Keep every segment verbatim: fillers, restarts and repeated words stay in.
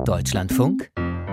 Deutschlandfunk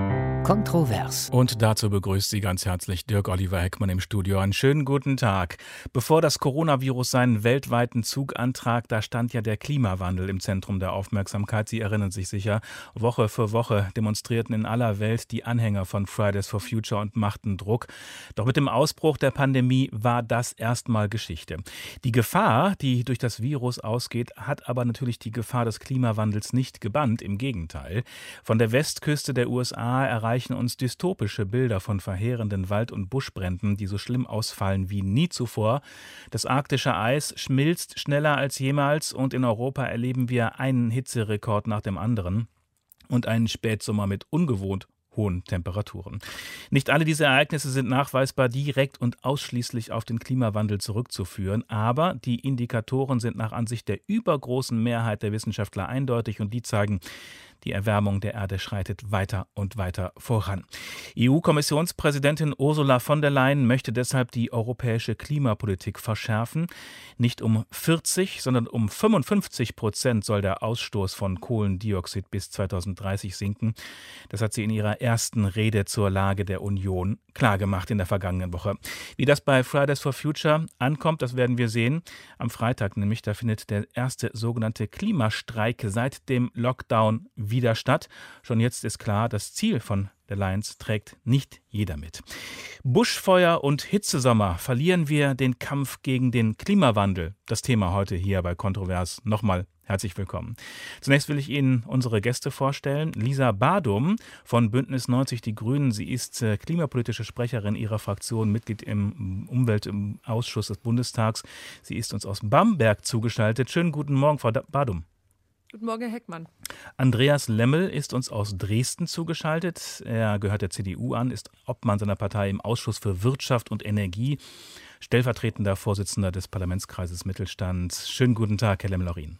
Kontrovers. Und dazu begrüßt Sie ganz herzlich Dirk Oliver Heckmann im Studio. Einen schönen guten Tag. Bevor das Coronavirus seinen weltweiten Zug antrat, da stand ja der Klimawandel im Zentrum der Aufmerksamkeit. Sie erinnern sich sicher. Woche für Woche demonstrierten in aller Welt die Anhänger von Fridays for Future und machten Druck. Doch mit dem Ausbruch der Pandemie war das erstmal Geschichte. Die Gefahr, die durch das Virus ausgeht, hat aber natürlich die Gefahr des Klimawandels nicht gebannt. Im Gegenteil. Von der Westküste der U S A erreichen uns dystopische Bilder von verheerenden Wald- und Buschbränden, die so schlimm ausfallen wie nie zuvor. Das arktische Eis schmilzt schneller als jemals und in Europa erleben wir einen Hitzerekord nach dem anderen und einen Spätsommer mit ungewohnt hohen Temperaturen. Nicht alle diese Ereignisse sind nachweisbar direkt und ausschließlich auf den Klimawandel zurückzuführen, aber die Indikatoren sind nach Ansicht der übergroßen Mehrheit der Wissenschaftler eindeutig und die zeigen, die Erwärmung der Erde schreitet weiter und weiter voran. E U-Kommissionspräsidentin Ursula von der Leyen möchte deshalb die europäische Klimapolitik verschärfen. Nicht um vierzig, sondern um fünfundfünfzig Prozent soll der Ausstoß von Kohlendioxid bis zweitausenddreißig sinken. Das hat sie in ihrer ersten Rede zur Lage der Union klargemacht in der vergangenen Woche. Wie das bei Fridays for Future ankommt, das werden wir sehen. Am Freitag nämlich, da findet der erste sogenannte Klimastreik seit dem Lockdown wieder statt. Schon jetzt ist klar, das Ziel von der Lions trägt nicht jeder mit. Buschfeuer und Hitzesommer. Verlieren wir den Kampf gegen den Klimawandel? Das Thema heute hier bei Kontrovers. Nochmal herzlich willkommen. Zunächst will ich Ihnen unsere Gäste vorstellen. Lisa Badum von Bündnis neunzig Die Grünen. Sie ist äh, klimapolitische Sprecherin ihrer Fraktion, Mitglied im Umweltausschuss des Bundestags. Sie ist uns aus Bamberg zugeschaltet. Schönen guten Morgen, Frau Badum. Guten Morgen, Herr Heckmann. Andreas Lemmel ist uns aus Dresden zugeschaltet. Er gehört der C D U an, ist Obmann seiner Partei im Ausschuss für Wirtschaft und Energie, stellvertretender Vorsitzender des Parlamentskreises Mittelstand. Schönen guten Tag, Herr Lemmel-Lorin.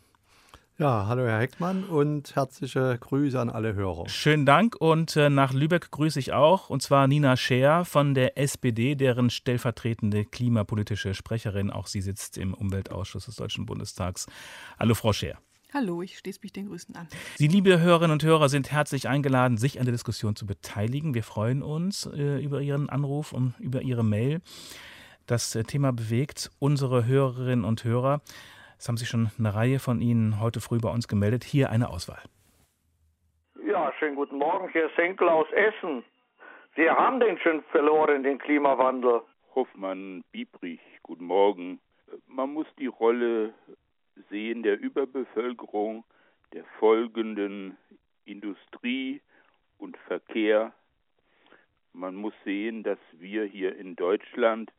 Ja, hallo Herr Heckmann und herzliche Grüße an alle Hörer. Schönen Dank und äh, nach Lübeck grüße ich auch, und zwar Nina Scheer von der S P D, deren stellvertretende klimapolitische Sprecherin. Auch sie sitzt im Umweltausschuss des Deutschen Bundestags. Hallo Frau Scheer. Hallo, ich schließe mich den Grüßen an. Sie, liebe Hörerinnen und Hörer, sind herzlich eingeladen, sich an der Diskussion zu beteiligen. Wir freuen uns äh, über Ihren Anruf und über Ihre Mail. Das äh, Thema bewegt unsere Hörerinnen und Hörer. Es haben sich schon eine Reihe von Ihnen heute früh bei uns gemeldet. Hier eine Auswahl. Ja, schönen guten Morgen. Hier ist Henkel aus Essen. Wir haben den schon verloren, den Klimawandel. Hoffmann, Biebrich, guten Morgen. Man muss die Rolle sehen der Überbevölkerung, der folgenden Industrie und Verkehr. Man muss sehen, dass wir hier in Deutschland,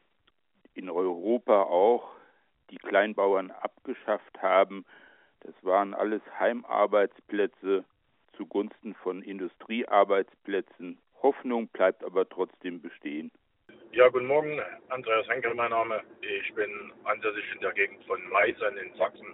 in Europa auch, die Kleinbauern abgeschafft haben. Das waren alles Heimarbeitsplätze zugunsten von Industriearbeitsplätzen. Hoffnung bleibt aber trotzdem bestehen. Ja, guten Morgen, Andreas Henkel, mein Name. Ich bin ansässig in der Gegend von Meißen in Sachsen.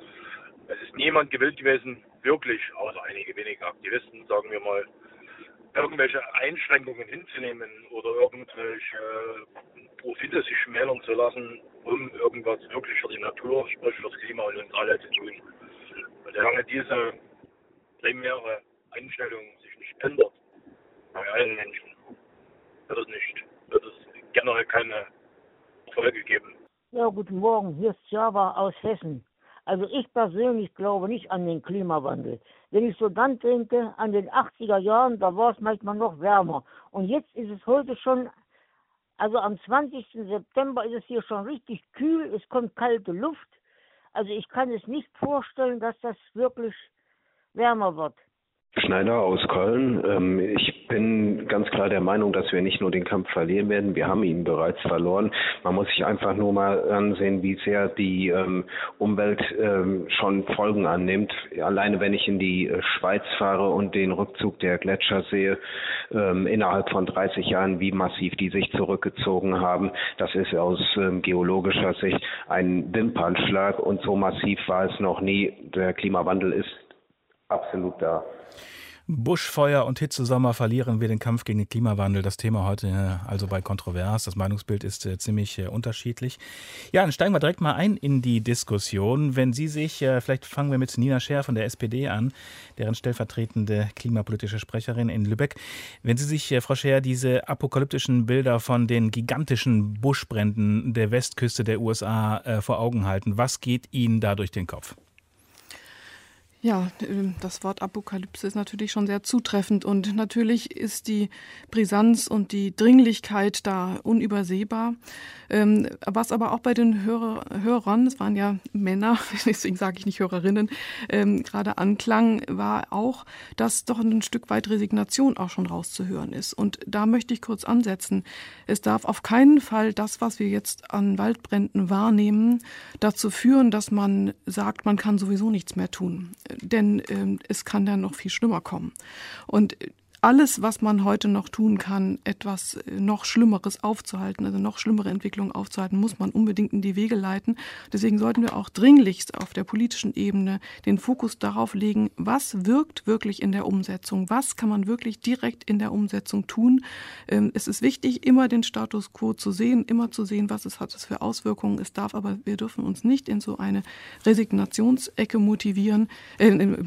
Es ist niemand gewillt gewesen, wirklich, außer einige wenige Aktivisten, sagen wir mal, irgendwelche Einschränkungen hinzunehmen oder irgendwelche Profite sich schmälern zu lassen, um irgendwas wirklich für die Natur, sprich für das Klima und uns alle zu tun. Und solange diese primäre Einstellung sich nicht ändert, bei allen Menschen, wird es nicht, wird es generell keine Erfolge geben. Ja, guten Morgen, hier ist Java aus Hessen. Also ich persönlich glaube nicht an den Klimawandel. Wenn ich so dann denke, an den achtziger Jahren, da war es manchmal noch wärmer. Und jetzt ist es heute schon, also am zwanzigsten September ist es hier schon richtig kühl, es kommt kalte Luft. Also ich kann es nicht vorstellen, dass das wirklich wärmer wird. Schneider aus Köln. Ähm, ich bin ganz klar der Meinung, dass wir nicht nur den Kampf verlieren werden, wir haben ihn bereits verloren. Man muss sich einfach nur mal ansehen, wie sehr die ähm, Umwelt ähm, schon Folgen annimmt. Alleine wenn ich in die äh, Schweiz fahre und den Rückzug der Gletscher sehe, ähm, innerhalb von dreißig Jahren, wie massiv die sich zurückgezogen haben, das ist aus ähm, geologischer Sicht ein Wimpernschlag und so massiv war es noch nie. Der Klimawandel ist absolut da. Buschfeuer und Hitzesommer, verlieren wir den Kampf gegen den Klimawandel. Das Thema heute also bei Kontrovers. Das Meinungsbild ist äh, ziemlich äh, unterschiedlich. Ja, dann steigen wir direkt mal ein in die Diskussion. Wenn Sie sich, äh, vielleicht fangen wir mit Nina Scher von der S P D an, deren stellvertretende klimapolitische Sprecherin in Lübeck. Wenn Sie sich, äh, Frau Scher, diese apokalyptischen Bilder von den gigantischen Buschbränden der Westküste der U S A äh, vor Augen halten, was geht Ihnen da durch den Kopf? Ja, das Wort Apokalypse ist natürlich schon sehr zutreffend und natürlich ist die Brisanz und die Dringlichkeit da unübersehbar. Was aber auch bei den Hörer, Hörern, es waren ja Männer, deswegen sage ich nicht Hörerinnen, gerade anklang, war auch, dass doch ein Stück weit Resignation auch schon rauszuhören ist. Und da möchte ich kurz ansetzen. Es darf auf keinen Fall das, was wir jetzt an Waldbränden wahrnehmen, dazu führen, dass man sagt, man kann sowieso nichts mehr tun. Denn äh, es kann dann noch viel schlimmer kommen. Und alles, was man heute noch tun kann, etwas noch Schlimmeres aufzuhalten, also noch schlimmere Entwicklungen aufzuhalten, muss man unbedingt in die Wege leiten. Deswegen sollten wir auch dringlichst auf der politischen Ebene den Fokus darauf legen, was wirkt wirklich in der Umsetzung, was kann man wirklich direkt in der Umsetzung tun. Es ist wichtig, immer den Status quo zu sehen, immer zu sehen, was es hat es für Auswirkungen. Es darf aber, wir dürfen uns nicht in so eine Resignationsecke motivieren, äh,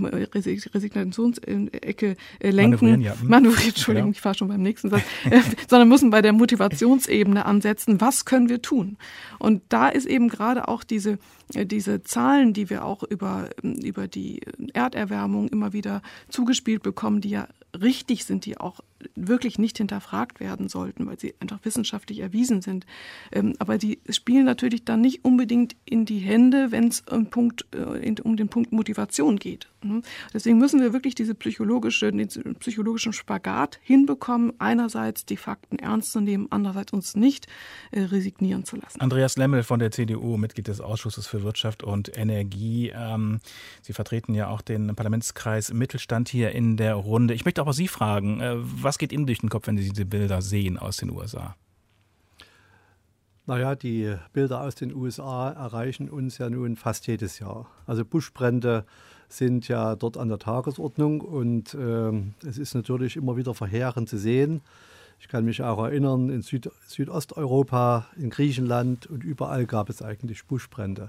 Resignationsecke äh, lenken. Ja. Manövriert, Entschuldigung, genau. Ich war schon beim nächsten Satz, äh, sondern müssen bei der Motivationsebene ansetzen, was können wir tun? Und da ist eben gerade auch diese, äh, diese Zahlen, die wir auch über, über die Erderwärmung immer wieder zugespielt bekommen, die ja richtig sind, die auch wirklich nicht hinterfragt werden sollten, weil sie einfach wissenschaftlich erwiesen sind. Ähm, aber die spielen natürlich dann nicht unbedingt in die Hände, wenn es um, Punkt, äh, um den Punkt Motivation geht. Mhm. Deswegen müssen wir wirklich diese psychologische, den psychologischen Spagat hinbekommen, einerseits die Fakten ernst zu nehmen, andererseits uns nicht äh, resignieren zu lassen. Andreas Lemmel von der C D U, Mitglied des Ausschusses für Wirtschaft und Energie. Ähm, Sie vertreten ja auch den Parlamentskreis Mittelstand hier in der Runde. Ich möchte aber Sie fragen, äh, was geht Ihnen durch den Kopf, wenn Sie diese Bilder sehen aus den U S A? Naja, die Bilder aus den U S A erreichen uns ja nun fast jedes Jahr. Also Buschbrände sind ja dort an der Tagesordnung und äh, es ist natürlich immer wieder verheerend zu sehen. Ich kann mich auch erinnern, in Süd- Südosteuropa, in Griechenland und überall gab es eigentlich Buschbrände.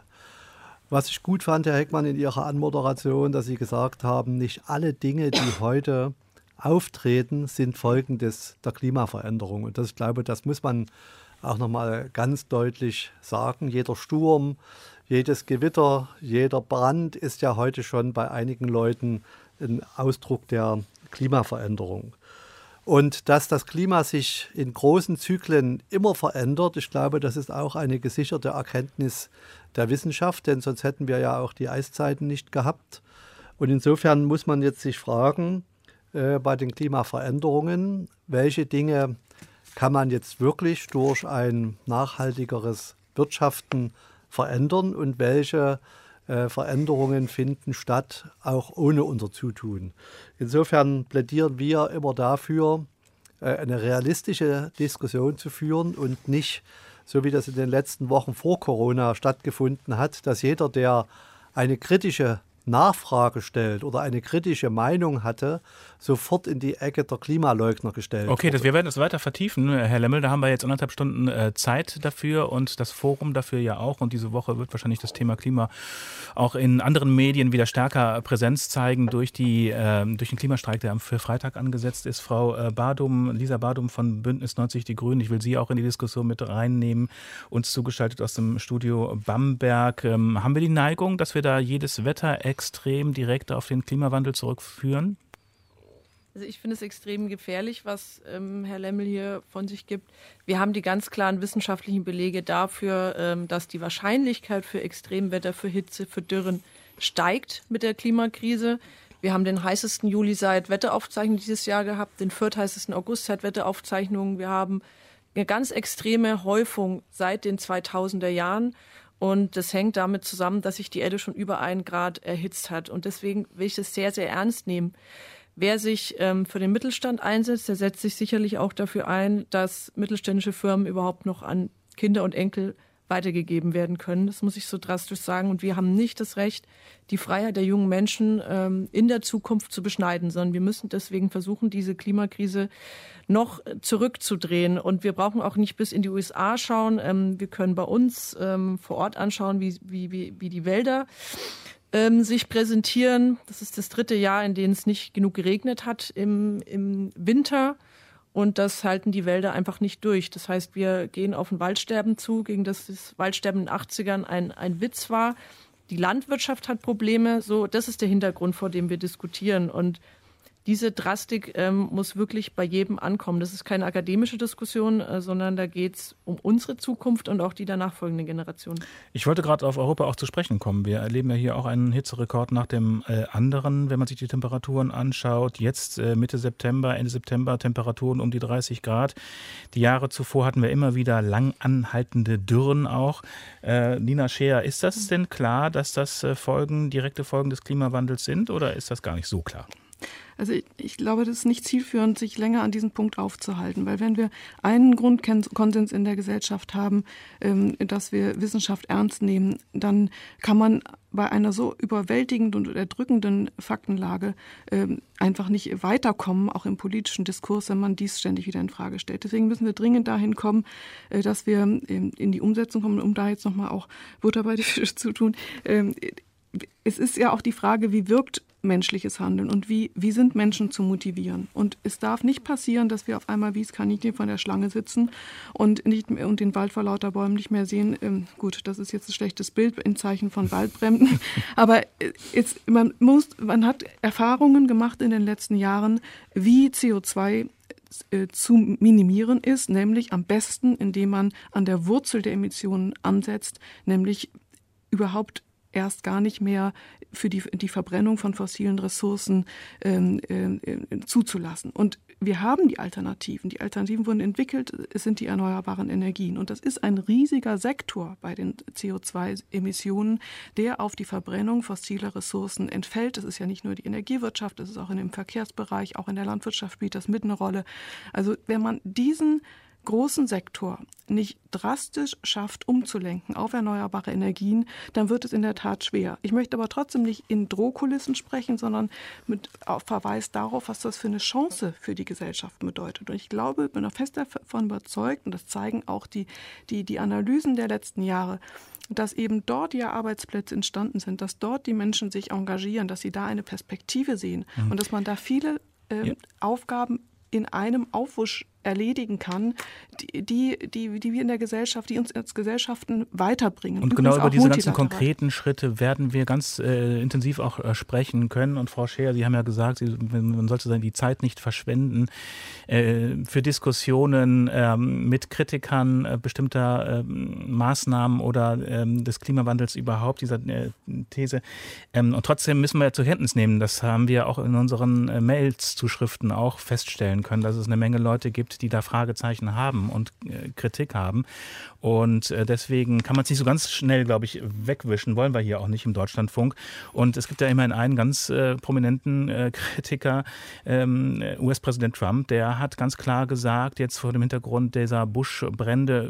Was ich gut fand, Herr Heckmann, in Ihrer Anmoderation, dass Sie gesagt haben, nicht alle Dinge, die heute auftreten, sind Folgen des, der Klimaveränderung. Und das, ich glaube, das muss man auch nochmal ganz deutlich sagen. Jeder Sturm, jedes Gewitter, jeder Brand ist ja heute schon bei einigen Leuten ein Ausdruck der Klimaveränderung. Und dass das Klima sich in großen Zyklen immer verändert, ich glaube, das ist auch eine gesicherte Erkenntnis der Wissenschaft, denn sonst hätten wir ja auch die Eiszeiten nicht gehabt. Und insofern muss man jetzt sich fragen, äh, bei den Klimaveränderungen, welche Dinge kann man jetzt wirklich durch ein nachhaltigeres Wirtschaften verändern und welche äh, Veränderungen finden statt, auch ohne unser Zutun. Insofern plädieren wir immer dafür, äh, eine realistische Diskussion zu führen und nicht, so wie das in den letzten Wochen vor Corona stattgefunden hat, dass jeder, der eine kritische Nachfrage stellt oder eine kritische Meinung hatte, sofort in die Ecke der Klimaleugner gestellt Okay, das, wurde. wir werden das weiter vertiefen, Herr Lemmel. Da haben wir jetzt anderthalb Stunden äh, Zeit dafür und das Forum dafür ja auch. Und diese Woche wird wahrscheinlich das Thema Klima auch in anderen Medien wieder stärker Präsenz zeigen durch, die, äh, durch den Klimastreik, der für Freitag angesetzt ist. Frau äh, Badum, Lisa Badum von Bündnis neunzig Die Grünen, ich will Sie auch in die Diskussion mit reinnehmen. Uns zugeschaltet aus dem Studio Bamberg. Ähm, haben wir die Neigung, dass wir da jedes Wetter extrem direkt auf den Klimawandel zurückführen? Also ich finde es extrem gefährlich, was ähm, Herr Lemmel hier von sich gibt. Wir haben die ganz klaren wissenschaftlichen Belege dafür, ähm, dass die Wahrscheinlichkeit für Extremwetter, für Hitze, für Dürren steigt mit der Klimakrise. Wir haben den heißesten Juli seit Wetteraufzeichnungen dieses Jahr gehabt, den viertheißesten August seit Wetteraufzeichnungen. Wir haben eine ganz extreme Häufung seit den zweitausender Jahren. Und das hängt damit zusammen, dass sich die Erde schon über einen Grad erhitzt hat. Und deswegen will ich das sehr, sehr ernst nehmen. Wer sich ähm, für den Mittelstand einsetzt, der setzt sich sicherlich auch dafür ein, dass mittelständische Firmen überhaupt noch an Kinder und Enkel weitergegeben werden können. Das muss ich so drastisch sagen. Und wir haben nicht das Recht, die Freiheit der jungen Menschen ähm, in der Zukunft zu beschneiden, sondern wir müssen deswegen versuchen, diese Klimakrise noch zurückzudrehen. Und wir brauchen auch nicht bis in die U S A schauen. Ähm, wir können bei uns ähm, vor Ort anschauen, wie, wie, wie, wie die Wälder ähm, sich präsentieren. Das ist das dritte Jahr, in dem es nicht genug geregnet hat im, im Winter. Und das halten die Wälder einfach nicht durch. Das heißt, wir gehen auf ein Waldsterben zu, gegen das das Waldsterben in den achtzigern ein, ein Witz war. Die Landwirtschaft hat Probleme. So, das ist der Hintergrund, vor dem wir diskutieren. Und diese Drastik ähm, muss wirklich bei jedem ankommen. Das ist keine akademische Diskussion, äh, sondern da geht es um unsere Zukunft und auch die der nachfolgenden Generationen. Ich wollte gerade auf Europa auch zu sprechen kommen. Wir erleben ja hier auch einen Hitzerekord nach dem äh, anderen, wenn man sich die Temperaturen anschaut. Jetzt äh, Mitte September, Ende September Temperaturen um die dreißig Grad. Die Jahre zuvor hatten wir immer wieder lang anhaltende Dürren auch. Äh, Nina Scheer, ist das denn klar, dass das äh, Folgen, direkte Folgen des Klimawandels sind, oder ist das gar nicht so klar? Also ich, ich glaube, das ist nicht zielführend, sich länger an diesem Punkt aufzuhalten, weil wenn wir einen Grundkonsens in der Gesellschaft haben, ähm, dass wir Wissenschaft ernst nehmen, dann kann man bei einer so überwältigenden und erdrückenden Faktenlage ähm, einfach nicht weiterkommen, auch im politischen Diskurs, wenn man dies ständig wieder in Frage stellt. Deswegen müssen wir dringend dahin kommen, äh, dass wir ähm, in die Umsetzung kommen, um da jetzt nochmal auch Butter bei die Fische zu tun. Ähm, es ist ja auch die Frage, wie wirkt menschliches Handeln und wie, wie sind Menschen zu motivieren. Und es darf nicht passieren, dass wir auf einmal wie das Kaninchen von der Schlange sitzen und, nicht, und den Wald vor lauter Bäumen nicht mehr sehen. Ähm, gut, das ist jetzt ein schlechtes Bild in Zeichen von Waldbränden. Aber es, man, muss, man hat Erfahrungen gemacht in den letzten Jahren, wie C O zwei äh, zu minimieren ist, nämlich am besten, indem man an der Wurzel der Emissionen ansetzt, nämlich überhaupt erst gar nicht mehr für die, die Verbrennung von fossilen Ressourcen ähm, äh, zuzulassen. Und wir haben die Alternativen. Die Alternativen wurden entwickelt, es sind die erneuerbaren Energien. Und das ist ein riesiger Sektor bei den C O zwei Emissionen, der auf die Verbrennung fossiler Ressourcen entfällt. Das ist ja nicht nur die Energiewirtschaft, das ist auch in dem Verkehrsbereich, auch in der Landwirtschaft spielt das mit eine Rolle. Also wenn man diesen großen Sektor nicht drastisch schafft, umzulenken auf erneuerbare Energien, dann wird es in der Tat schwer. Ich möchte aber trotzdem nicht in Drohkulissen sprechen, sondern mit Verweis darauf, was das für eine Chance für die Gesellschaft bedeutet. Und ich glaube, bin auch fest davon überzeugt, und das zeigen auch die, die, die Analysen der letzten Jahre, dass eben dort ja Arbeitsplätze entstanden sind, dass dort die Menschen sich engagieren, dass sie da eine Perspektive sehen mhm. und dass man da viele äh, ja. Aufgaben in einem Aufwusch erledigen kann, die, die, die, die wir in der Gesellschaft, die uns als Gesellschaften weiterbringen. Und genau über diese ganzen konkreten Schritte werden wir ganz äh, intensiv auch äh, sprechen können. Und Frau Scheer, Sie haben ja gesagt, Sie, man sollte die Zeit nicht verschwenden äh, für Diskussionen äh, mit Kritikern äh, bestimmter äh, Maßnahmen oder äh, des Klimawandels überhaupt, dieser äh, These. Ähm, und trotzdem müssen wir ja zur Kenntnis nehmen, das haben wir auch in unseren äh, Mails-Zuschriften auch feststellen können, dass es eine Menge Leute gibt, die da Fragezeichen haben und äh, Kritik haben. Und äh, deswegen kann man es nicht so ganz schnell, glaube ich, wegwischen. Wollen wir hier auch nicht im Deutschlandfunk. Und es gibt ja immerhin einen ganz äh, prominenten äh, Kritiker, ähm, U S-Präsident Trump, der hat ganz klar gesagt, jetzt vor dem Hintergrund dieser Buschbrände,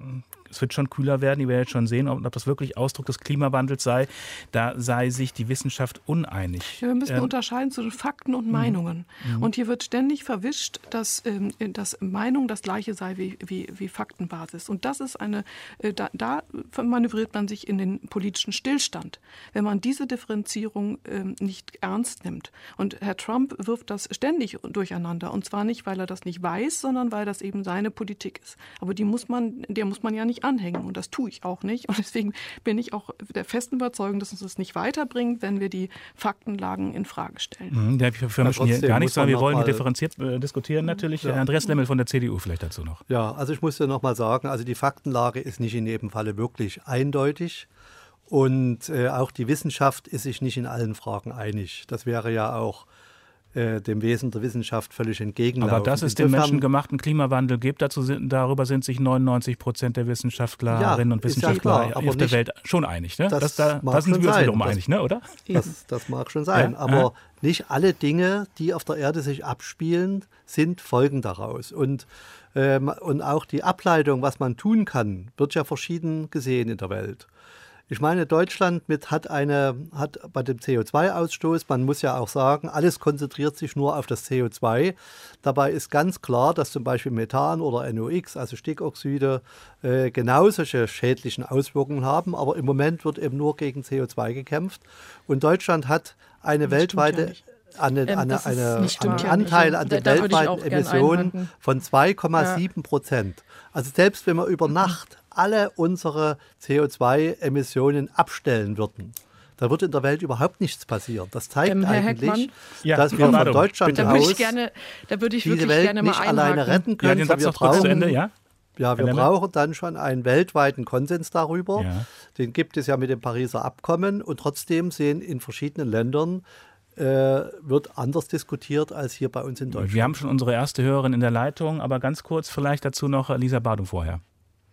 es wird schon kühler werden, ihr werdet schon sehen, ob, ob das wirklich Ausdruck des Klimawandels sei. Da sei sich die Wissenschaft uneinig. Ja, wir müssen ähm, unterscheiden zwischen Fakten und Meinungen. Mhm. Und hier wird ständig verwischt, dass, ähm, dass Meinung das Gleiche sei wie, wie, wie Faktenbasis. Und das ist eine, äh, da, da manövriert man sich in den politischen Stillstand, wenn man diese Differenzierung ähm, nicht ernst nimmt. Und Herr Trump wirft das ständig durcheinander. Und zwar nicht, weil er das nicht weiß, sondern weil das eben seine Politik ist. Aber die muss man, der muss man ja nicht anhängen und das tue ich auch nicht. Und deswegen bin ich auch der festen Überzeugung, dass uns das nicht weiterbringt, wenn wir die Faktenlagen in Frage stellen. Mhm, ja, wir möchten hier gar nichts sagen, wir wollen differenziert äh, diskutieren natürlich. Ja. Andreas Lemmel von der C D U vielleicht dazu noch. Ja, also ich muss ja noch mal sagen, also die Faktenlage ist nicht in jedem Falle wirklich eindeutig. Und äh, auch die Wissenschaft ist sich nicht in allen Fragen einig. Das wäre ja auch äh, dem Wesen der Wissenschaft völlig entgegenlaufen. Aber dass es Insofern, den menschengemachten Klimawandel gibt, dazu sind, darüber sind sich neunundneunzig Prozent der Wissenschaftlerinnen ja, und Wissenschaftler ja klar, auf der Welt schon einig. Ne? Das, das da, mag da sind schon wir uns sein. wiederum das, einig, ne? oder? Das, das mag schon sein, ja? aber ja. nicht alle Dinge, die auf der Erde sich abspielen, sind Folgen daraus. Und, ähm, und auch die Ableitung, was man tun kann, wird ja verschieden gesehen in der Welt. Ich meine, Deutschland mit hat eine, hat bei dem C O zwei Ausstoß, man muss ja auch sagen, alles konzentriert sich nur auf das C O zwei. Dabei ist ganz klar, dass zum Beispiel Methan oder N O X, also Stickoxide, äh, genau solche schädlichen Auswirkungen haben. Aber im Moment wird eben nur gegen C O zwei gekämpft. Und Deutschland hat eine das weltweite... Eine, Ähm, eine, eine, einen ja Anteil nicht. an Da- den da würde ich weltweiten auch gern Emissionen einhaken. von zwei Komma sieben Prozent. Also selbst wenn wir über Nacht alle unsere C O zwei Emissionen abstellen würden, da würde in der Welt überhaupt nichts passieren. Das zeigt Ähm, Herr eigentlich, Heckmann? Ja, dass Frau wir von Ladung, Deutschland bitte. Da würde aus ich gerne, da würde ich diese wirklich Welt gerne mal nicht einhaken. alleine retten Ja, können. den Satz wir noch kurz zu brauchen- Ende, ja? Ja, wir Herr Lemme? brauchen dann schon einen weltweiten Konsens darüber. Ja. Den gibt es ja mit dem Pariser Abkommen. Und trotzdem sehen in verschiedenen Ländern, äh, wird anders diskutiert als hier bei uns in Deutschland. Wir haben schon unsere erste Hörerin in der Leitung, aber ganz kurz vielleicht dazu noch Lisa Badung vorher.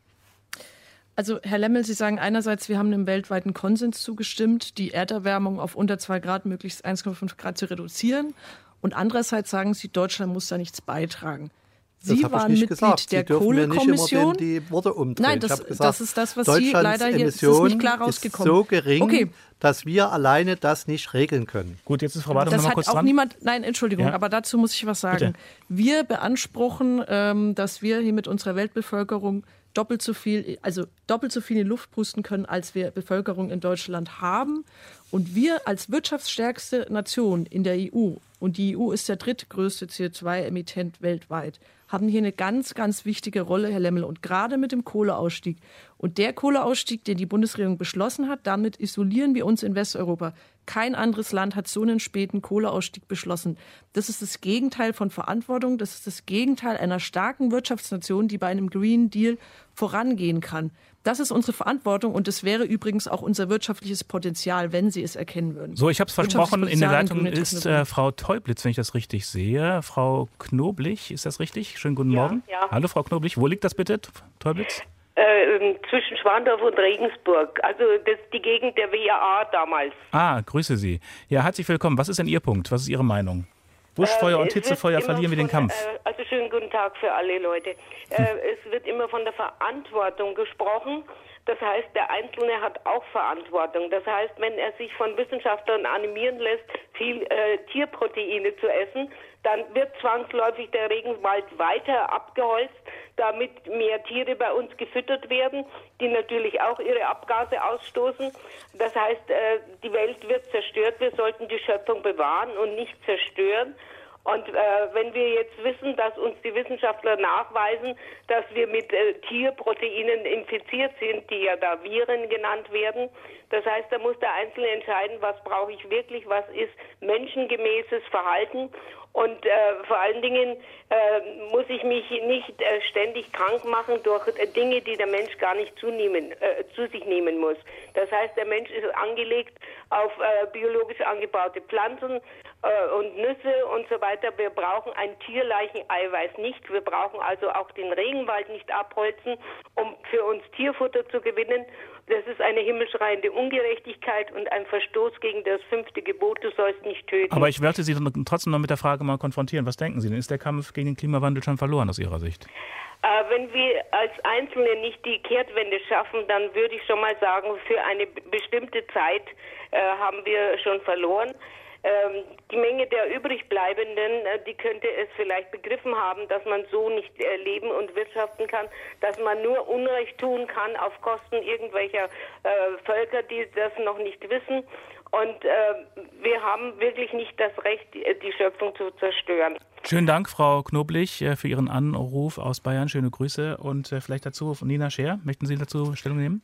Also Herr Lemmel, Sie sagen einerseits, wir haben einem weltweiten Konsens zugestimmt, die Erderwärmung auf unter zwei Grad, möglichst eins Komma fünf Grad zu reduzieren. Und andererseits sagen Sie, Deutschland muss da nichts beitragen. Sie das waren ich nicht Mitglied gesagt. der Sie dürfen mir nicht Kohlekommission. immer den, die Worte umdrehen. Nein, das, ich habe gesagt, das ist das, was Sie Deutschlands leider hier ist Emission nicht klar rausgekommen. ist so gering, okay. dass wir alleine das nicht regeln können. Gut, jetzt ist Frau Badung noch Das mal hat kurz auch dran. niemand, nein, Entschuldigung, Ja? aber dazu muss ich was sagen. Bitte. Wir beanspruchen, ähm, dass wir hier mit unserer Weltbevölkerung doppelt so viel, also doppelt so viel in die Luft pusten können, als wir Bevölkerung in Deutschland haben. Und wir als wirtschaftsstärkste Nation in der E U, und die E U ist der drittgrößte C O zwei Emittent weltweit, haben hier eine ganz, ganz wichtige Rolle, Herr Lemmel. Und gerade mit dem Kohleausstieg. Und der Kohleausstieg, den die Bundesregierung beschlossen hat, damit isolieren wir uns in Westeuropa. Kein anderes Land hat so einen späten Kohleausstieg beschlossen. Das ist das Gegenteil von Verantwortung. Das ist das Gegenteil einer starken Wirtschaftsnation, die bei einem Green Deal vorangehen kann. Das ist unsere Verantwortung und das wäre übrigens auch unser wirtschaftliches Potenzial, wenn Sie es erkennen würden. So, ich habe es versprochen, in der Leitung grüne ist Technologie. äh, Frau Teublitz, wenn ich das richtig sehe. Frau Knoblich, ist das richtig? Schönen guten Ja, Morgen. ja. Hallo Frau Knoblich, wo liegt das bitte, Teublitz? Äh, zwischen Schwandorf und Regensburg. Also das ist die Gegend der W A A damals. Ah, grüße Sie. Ja, herzlich willkommen. Was ist denn Ihr Punkt? Was ist Ihre Meinung? Buschfeuer Ähm, und es wird Hitzefeuer immer verlieren wir den von, Kampf. Äh, also schönen guten Tag für alle Leute. Äh, es wird immer von der Verantwortung gesprochen. Das heißt, der Einzelne hat auch Verantwortung. Das heißt, wenn er sich von Wissenschaftlern animieren lässt, viel äh, Tierproteine zu essen, dann wird zwangsläufig der Regenwald weiter abgeholzt, damit mehr Tiere bei uns gefüttert werden, die natürlich auch ihre Abgase ausstoßen. Das heißt, äh, die Welt wird zerstört. Wir sollten die Schöpfung bewahren und nicht zerstören. Und äh, wenn wir jetzt wissen, dass uns die Wissenschaftler nachweisen, dass wir mit äh, Tierproteinen infiziert sind, die ja da Viren genannt werden, das heißt, da muss der Einzelne entscheiden, was brauche ich wirklich, was ist menschengemäßes Verhalten. Und äh, vor allen Dingen äh, muss ich mich nicht äh, ständig krank machen durch äh, Dinge, die der Mensch gar nicht zunehmen, äh, zu sich nehmen muss. Das heißt, der Mensch ist angelegt auf äh, biologisch angebaute Pflanzen äh, und Nüsse und so weiter. Wir brauchen ein Tierleicheneiweiß nicht. Wir brauchen also auch den Regenwald nicht abholzen, um für uns Tierfutter zu gewinnen. Das ist eine himmelschreiende Ungerechtigkeit und ein Verstoß gegen das fünfte Gebot, du sollst nicht töten. Aber ich wollte Sie trotzdem noch mit der Frage mal konfrontieren. Was denken Sie denn? Ist der Kampf gegen den Klimawandel schon verloren aus Ihrer Sicht? Äh, wenn wir als Einzelne nicht die Kehrtwende schaffen, dann würde ich schon mal sagen, für eine bestimmte Zeit äh, haben wir schon verloren. Ähm, die Menge der Übrigbleibenden, äh, die könnte es vielleicht begriffen haben, dass man so nicht äh, leben und wirtschaften kann, dass man nur Unrecht tun kann auf Kosten irgendwelcher äh, Völker, die das noch nicht wissen. Und äh, wir haben wirklich nicht das Recht, die, die Schöpfung zu zerstören. Schönen Dank, Frau Knoblich, für Ihren Anruf aus Bayern. Schöne Grüße. Und vielleicht dazu von Nina Scher. Möchten Sie dazu Stellung nehmen?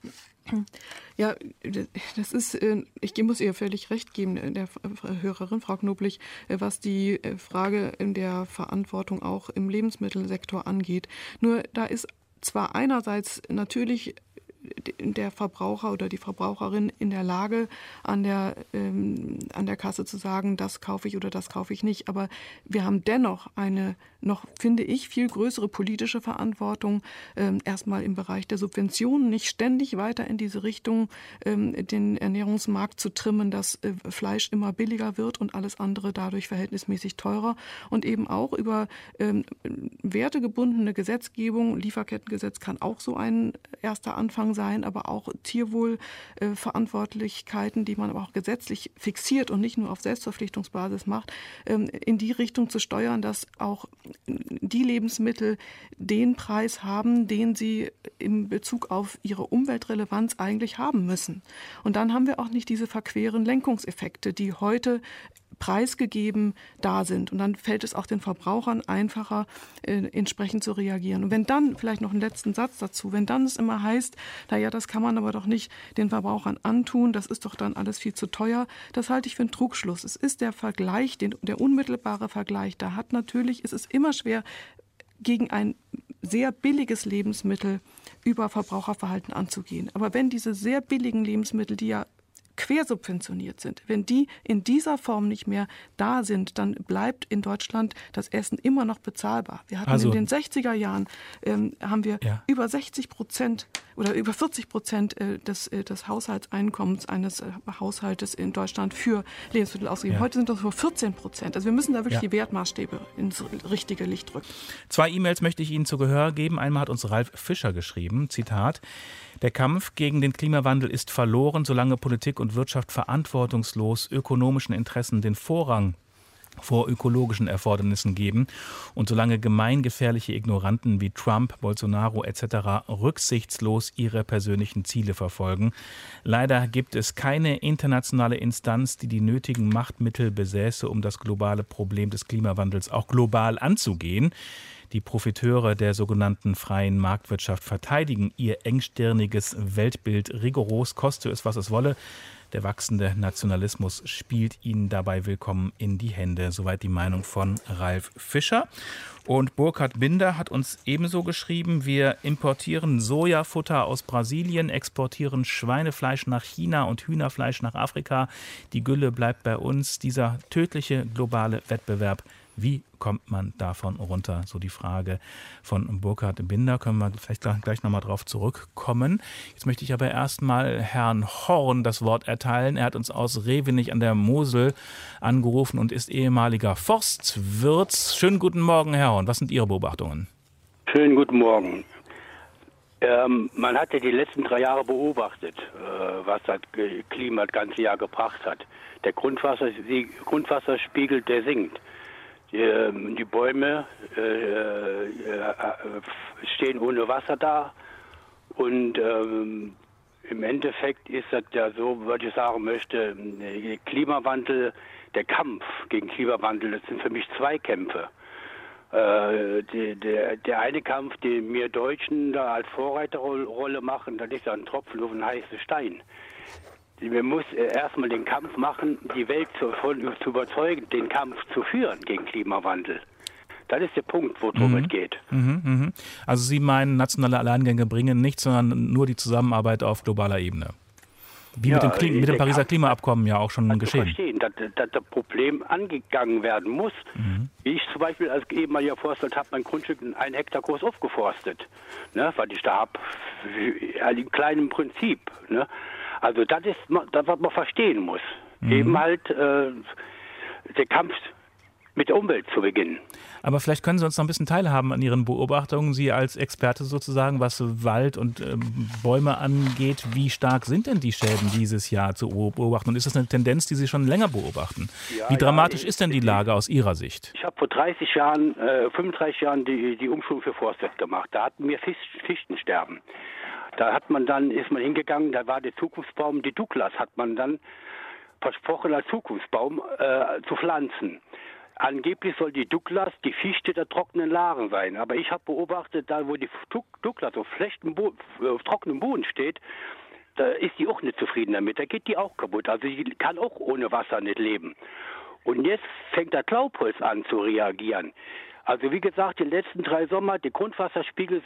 Ja, das ist, ich muss ihr völlig recht geben, der Hörerin, Frau Knoblich, was die Frage der Verantwortung auch im Lebensmittelsektor angeht. Nur da ist zwar einerseits natürlich der Verbraucher oder die Verbraucherin in der Lage, an der, ähm, an der Kasse zu sagen, das kaufe ich oder das kaufe ich nicht. Aber wir haben dennoch eine noch, finde ich, viel größere politische Verantwortung, ähm, erstmal im Bereich der Subventionen nicht ständig weiter in diese Richtung ähm, den Ernährungsmarkt zu trimmen, dass äh, Fleisch immer billiger wird und alles andere dadurch verhältnismäßig teurer, und eben auch über ähm, wertegebundene Gesetzgebung. Lieferkettengesetz kann auch so ein erster Anfang sein, aber auch Tierwohlverantwortlichkeiten, äh, die man aber auch gesetzlich fixiert und nicht nur auf Selbstverpflichtungsbasis macht, ähm, in die Richtung zu steuern, dass auch die Lebensmittel den Preis haben, den sie in Bezug auf ihre Umweltrelevanz eigentlich haben müssen. Und dann haben wir auch nicht diese verqueren Lenkungseffekte, die heute preisgegeben da sind. Und dann fällt es auch den Verbrauchern einfacher, äh, entsprechend zu reagieren. Und wenn dann, vielleicht noch einen letzten Satz dazu, wenn dann es immer heißt, naja, das kann man aber doch nicht den Verbrauchern antun, das ist doch dann alles viel zu teuer, das halte ich für einen Trugschluss. Es ist der Vergleich, den, der unmittelbare Vergleich. Da hat natürlich, es ist immer schwer, gegen ein sehr billiges Lebensmittel über Verbraucherverhalten anzugehen. Aber wenn diese sehr billigen Lebensmittel, die ja quersubventioniert sind, wenn die in dieser Form nicht mehr da sind, dann bleibt in Deutschland das Essen immer noch bezahlbar. Wir hatten also, in den sechziger Jahren ähm, haben wir ja. über sechzig Prozent oder über vierzig Prozent äh, des, äh, des Haushaltseinkommens eines äh, Haushaltes in Deutschland für Lebensmittel ausgegeben. Ja. Heute sind das nur vierzehn Prozent. Also wir müssen da wirklich ja. die Wertmaßstäbe ins richtige Licht rücken. Zwei E-Mails möchte ich Ihnen zu Gehör geben. Einmal hat uns Ralf Fischer geschrieben, Zitat: Der Kampf gegen den Klimawandel ist verloren, solange Politik und Wirtschaft verantwortungslos ökonomischen Interessen den Vorrang vor ökologischen Erfordernissen geben und solange gemeingefährliche Ignoranten wie Trump, Bolsonaro et cetera rücksichtslos ihre persönlichen Ziele verfolgen. Leider gibt es keine internationale Instanz, die die nötigen Machtmittel besäße, um das globale Problem des Klimawandels auch global anzugehen. Die Profiteure der sogenannten freien Marktwirtschaft verteidigen ihr engstirniges Weltbild rigoros, koste es, was es wolle. Der wachsende Nationalismus spielt ihnen dabei willkommen in die Hände. Soweit die Meinung von Ralf Fischer. Und Burkhard Binder hat uns ebenso geschrieben: Wir importieren Sojafutter aus Brasilien, exportieren Schweinefleisch nach China und Hühnerfleisch nach Afrika. Die Gülle bleibt bei uns. Dieser tödliche globale Wettbewerb, wie kommt man davon runter? So die Frage von Burkhard Binder. Können wir vielleicht gleich nochmal drauf zurückkommen. Jetzt möchte ich aber erstmal Herrn Horn das Wort erteilen. Er hat uns aus Revenich an der Mosel angerufen und ist ehemaliger Forstwirt. Schönen guten Morgen, Herr Horn. Was sind Ihre Beobachtungen? Schönen guten Morgen. Ähm, man hat ja die letzten drei Jahre beobachtet, äh, was das Klima das ganze Jahr gebracht hat. Der Grundwasser, die Grundwasserspiegel, der sinkt. Die, die Bäume äh, äh, stehen ohne Wasser da und ähm, im Endeffekt ist das ja so, was ich sagen möchte, der Klimawandel, der Kampf gegen Klimawandel, das sind für mich zwei Kämpfe. Äh, die, der, der eine Kampf, den wir Deutschen da als Vorreiterrolle machen, das ist ja ein Tropfen auf einen heißen Stein. Man muss erstmal den Kampf machen, die Welt zu, von, zu überzeugen, den Kampf zu führen gegen Klimawandel. Das ist der Punkt, worum mhm. es geht. Mhm, mhm. Also Sie meinen, nationale Alleingänge bringen nichts, sondern nur die Zusammenarbeit auf globaler Ebene. Wie ja, mit dem, Klim- mit dem Pariser Kampf, Klimaabkommen ja auch schon also geschehen. Verstehen, dass, dass das Problem angegangen werden muss. Mhm. Ich zum Beispiel als ehemaliger Forstler habe mein Grundstück in einen Hektar groß aufgeforstet. Ne, was ich da habe, in kleinem Prinzip. Ne. Also das ist das, was man verstehen muss. Mhm. Eben halt äh, der Kampf mit der Umwelt zu beginnen. Aber vielleicht können Sie uns noch ein bisschen teilhaben an Ihren Beobachtungen, Sie als Experte sozusagen, was Wald und ähm, Bäume angeht. Wie stark sind denn die Schäden dieses Jahr zu beobachten? Und ist das eine Tendenz, die Sie schon länger beobachten? Ja, Wie dramatisch ja, ich, ist denn die Lage aus Ihrer Sicht? Ich habe vor dreißig Jahren, äh, fünfunddreißig Jahren die, die Umschulung für Forstwirt gemacht. Da hatten wir Fichtensterben. Da hat man dann, ist man hingegangen, da war der Zukunftsbaum, die Douglas, hat man dann versprochen als Zukunftsbaum äh, zu pflanzen. Angeblich soll die Douglas die Fichte der trockenen Lagen sein. Aber ich habe beobachtet, da wo die Douglas auf, Bo- auf trockenem Boden steht, da ist die auch nicht zufrieden damit. Da geht die auch kaputt. Also die kann auch ohne Wasser nicht leben. Und jetzt fängt das Laubholz an zu reagieren. Also wie gesagt, die letzten drei Sommer, die Grundwasserspiegel sind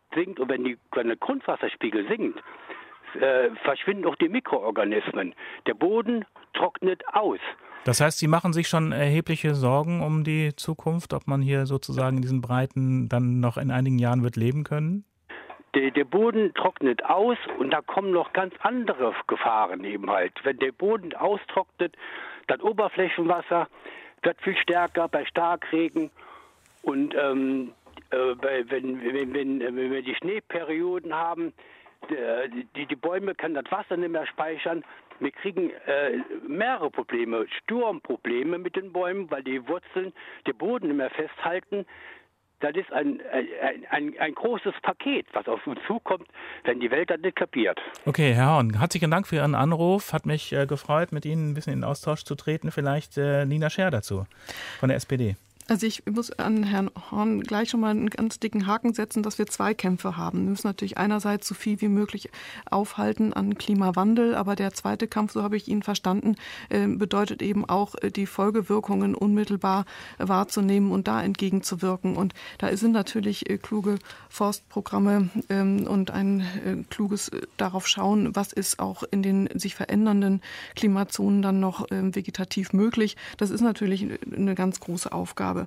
sinkt und wenn, die, wenn der Grundwasserspiegel sinkt, äh, verschwinden auch die Mikroorganismen. Der Boden trocknet aus. Das heißt, Sie machen sich schon erhebliche Sorgen um die Zukunft, ob man hier sozusagen in diesen Breiten dann noch in einigen Jahren wird leben können? Der, der Boden trocknet aus und da kommen noch ganz andere Gefahren eben halt. Wenn der Boden austrocknet, das Oberflächenwasser wird viel stärker bei Starkregen und ähm, äh, bei, wenn, wenn, wenn, wenn wir die Schneeperioden haben, die, die Bäume können das Wasser nicht mehr speichern. Wir kriegen äh, mehrere Probleme, Sturmprobleme mit den Bäumen, weil die Wurzeln den Boden nicht mehr festhalten. Das ist ein, ein, ein, ein großes Paket, was auf uns zukommt, wenn die Welt das nicht kapiert. Okay, Herr Horn, herzlichen Dank für Ihren Anruf. Hat mich äh, gefreut, mit Ihnen ein bisschen in den Austausch zu treten. Vielleicht äh, Nina Scher dazu von der S P D. Also ich muss an Herrn Horn gleich schon mal einen ganz dicken Haken setzen, dass wir zwei Kämpfe haben. Wir müssen natürlich einerseits so viel wie möglich aufhalten an Klimawandel, aber der zweite Kampf, so habe ich ihn verstanden, bedeutet eben auch, die Folgewirkungen unmittelbar wahrzunehmen und da entgegenzuwirken. Und da sind natürlich kluge Forstprogramme und ein kluges darauf schauen, was ist auch in den sich verändernden Klimazonen dann noch vegetativ möglich. Das ist natürlich eine ganz große Aufgabe.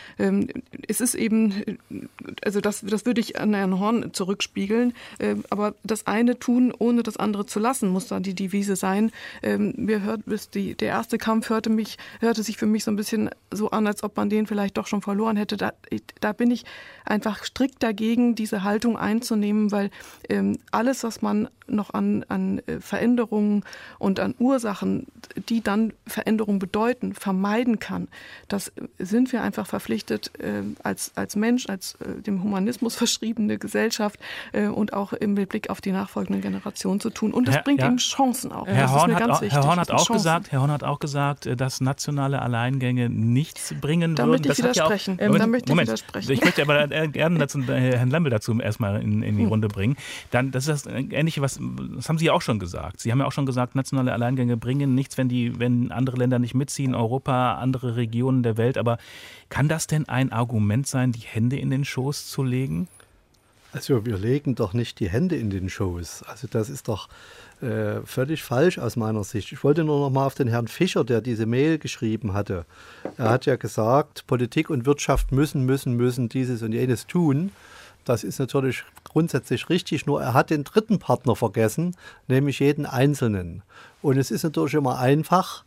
Es ist eben, also das, das würde ich an Herrn Horn zurückspiegeln, aber das eine tun, ohne das andere zu lassen, muss da die Devise sein. Wir hört, die, der erste Kampf hörte, mich, hörte sich für mich so ein bisschen so an, als ob man den vielleicht doch schon verloren hätte. Da, da bin ich einfach strikt dagegen, diese Haltung einzunehmen, weil alles, was man noch an, an Veränderungen und an Ursachen, die dann Veränderungen bedeuten, vermeiden kann, das sind wir einfach verpflichtet, äh, als, als Mensch, als äh, dem Humanismus verschriebene Gesellschaft äh, und auch im Blick auf die nachfolgenden Generationen zu tun. Und das Herr, bringt ja. eben Chancen auch. Herr das Horn, ist mir hat, ganz auch, wichtig. Herr Horn hat auch gesagt, Herr Horn hat auch gesagt, dass nationale Alleingänge nichts bringen da würden. Möchte ich das widersprechen. Ja auch, Moment, da möchte ich Moment. widersprechen. Ich möchte aber gerne dazu, äh, Herrn Lemmel dazu erstmal in, in die Runde bringen. Dann, das ist das Ähnliche, was das haben Sie auch schon gesagt. Sie haben ja auch schon gesagt, nationale Alleingänge bringen nichts, wenn die, wenn andere Länder nicht mitziehen, Europa, andere Regionen der Welt. Aber kann das denn ein Argument sein, die Hände in den Schoß zu legen? Also wir legen doch nicht die Hände in den Schoß. Also das ist doch äh, völlig falsch aus meiner Sicht. Ich wollte nur noch mal auf den Herrn Fischer, der diese Mail geschrieben hatte. Er hat ja gesagt, Politik und Wirtschaft müssen, müssen, müssen dieses und jenes tun. Das ist natürlich grundsätzlich richtig, nur er hat den dritten Partner vergessen, nämlich jeden Einzelnen. Und es ist natürlich immer einfach,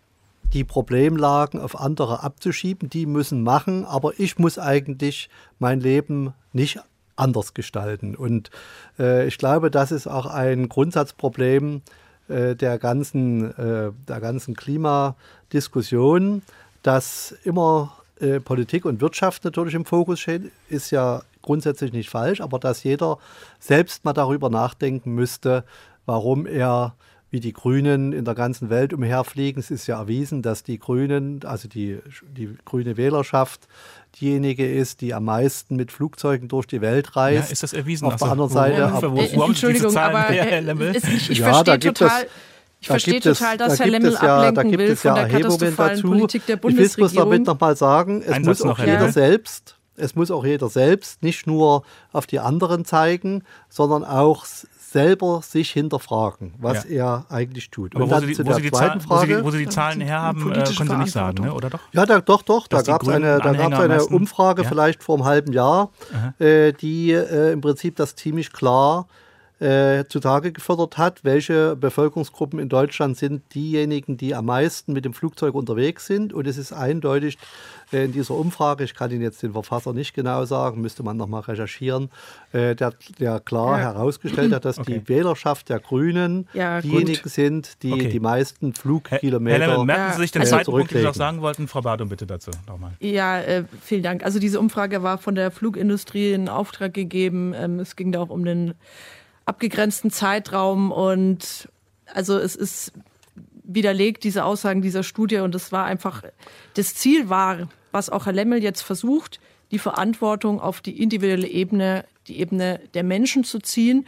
die Problemlagen auf andere abzuschieben, die müssen machen, aber ich muss eigentlich mein Leben nicht anders gestalten. Und äh, ich glaube, das ist auch ein Grundsatzproblem äh, der ganzen, äh, der ganzen Klimadiskussion, dass immer äh, Politik und Wirtschaft natürlich im Fokus steht, ist ja grundsätzlich nicht falsch, aber dass jeder selbst mal darüber nachdenken müsste, warum er wie die Grünen in der ganzen Welt umherfliegen. Es ist ja erwiesen, dass die Grünen, also die, die grüne Wählerschaft, diejenige ist, die am meisten mit Flugzeugen durch die Welt reist. Ja, ist das erwiesen? Auf also, der anderen Seite. Wo, wo, wo, wo Entschuldigung, aber her, äh, es, ich, ich ja, verstehe da gibt total... Es, Ich verstehe total, dass da Herr Lemmel ja, ablenken will von ja der katastrophalen dazu. Politik der Ich will Bundesregierung. es damit nochmal sagen, es Ein muss Satz auch noch, jeder ja. selbst, es muss auch jeder selbst nicht nur auf die anderen zeigen, sondern auch selber sich hinterfragen, was ja. er eigentlich tut. Aber Und wo dann Sie, zu wo, der Sie die zweiten Zahl, wo, Sie, Frage, wo Sie die Zahlen herhaben, äh, können Sie nicht sagen, ne? Oder doch? Ja, da, doch, doch. Da Dass die gab es grünen eine, da Anhänger gab's am eine meisten- Umfrage, ja? vielleicht vor einem halben Jahr, äh, die äh, im Prinzip das ziemlich klar äh, zutage gefördert hat, welche Bevölkerungsgruppen in Deutschland sind diejenigen, die am meisten mit dem Flugzeug unterwegs sind. Und es ist eindeutig äh, in dieser Umfrage, ich kann Ihnen jetzt den Verfasser nicht genau sagen, müsste man nochmal recherchieren, äh, der, der klar Ja. herausgestellt hat, dass Okay. die Wählerschaft der Grünen Ja, diejenigen gut. sind, die Okay. die meisten Herr Flugkilometer... Lemmel, merken Sie sich den Also- zweiten Punkt, den Sie noch zurücklegen. sagen wollten? Frau Badum, bitte dazu nochmal. Ja, äh, vielen Dank. Also diese Umfrage war von der Flugindustrie in Auftrag gegeben. Ähm, es ging da auch um den abgegrenzten Zeitraum und also es ist widerlegt, diese Aussagen dieser Studie, und es war einfach, das Ziel war, was auch Herr Lemmel jetzt versucht, die Verantwortung auf die individuelle Ebene, die Ebene der Menschen zu ziehen.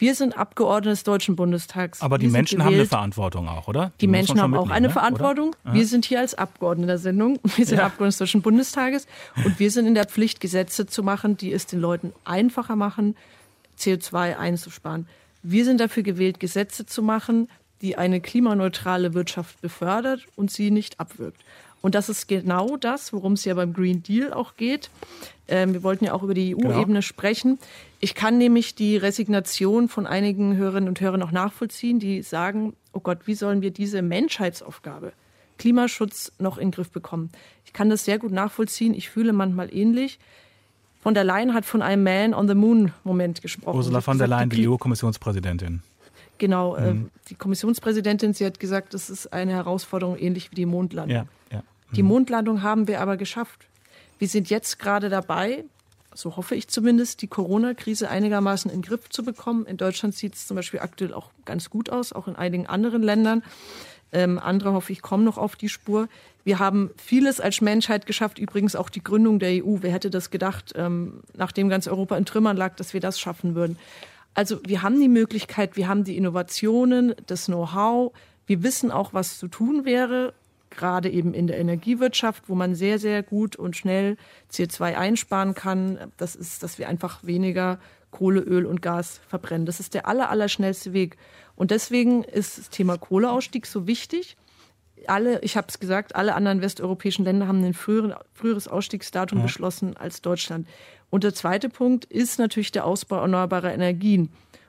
Wir sind Abgeordnete des Deutschen Bundestags. Aber die wir Menschen haben eine Verantwortung auch, oder? Die, die Menschen haben auch eine ne? Verantwortung. Oder? Wir sind hier als Abgeordnete der Sendung. Wir sind ja. Abgeordnete des Deutschen Bundestages. Und wir sind in der Pflicht, Gesetze zu machen, die es den Leuten einfacher machen, C O zwei einzusparen. Wir sind dafür gewählt, Gesetze zu machen, die eine klimaneutrale Wirtschaft befördert und sie nicht abwirkt. Und das ist genau das, worum es ja beim Green Deal auch geht. Ähm, wir wollten ja auch über die E U-Ebene genau. sprechen. Ich kann nämlich die Resignation von einigen Hörerinnen und Hörern noch nachvollziehen, die sagen, oh Gott, wie sollen wir diese Menschheitsaufgabe, Klimaschutz, noch in den Griff bekommen? Ich kann das sehr gut nachvollziehen. Ich fühle manchmal ähnlich. Von der Leyen hat von einem Man-on-the-Moon-Moment gesprochen. Ursula von der Leyen, die E U-Kommissionspräsidentin. Genau, mhm. äh, die Kommissionspräsidentin, sie hat gesagt, das ist eine Herausforderung, ähnlich wie die Mondlandung. Ja, ja. Mhm. Die Mondlandung haben wir aber geschafft. Wir sind jetzt gerade dabei, so hoffe ich zumindest, die Corona-Krise einigermaßen in den Griff zu bekommen. In Deutschland sieht es zum Beispiel aktuell auch ganz gut aus, auch in einigen anderen Ländern. Ähm, andere, hoffe ich, kommen noch auf die Spur. Wir haben vieles als Menschheit geschafft, übrigens auch die Gründung der E U. Wer hätte das gedacht, ähm, nachdem ganz Europa in Trümmern lag, dass wir das schaffen würden? Also wir haben die Möglichkeit, wir haben die Innovationen, das Know-how. Wir wissen auch, was zu tun wäre, gerade eben in der Energiewirtschaft, wo man sehr, sehr gut und schnell C O zwei einsparen kann. Das ist, dass wir einfach weniger Kohle, Öl und Gas verbrennen. Das ist der aller, aller schnellste Weg. Und deswegen ist das Thema Kohleausstieg so wichtig. Alle, ich habe es gesagt, alle anderen westeuropäischen Länder haben ein früheren, früheres Ausstiegsdatum ja. beschlossen als Deutschland. Und der zweite Punkt ist natürlich der Ausbau erneuerbarer Energien.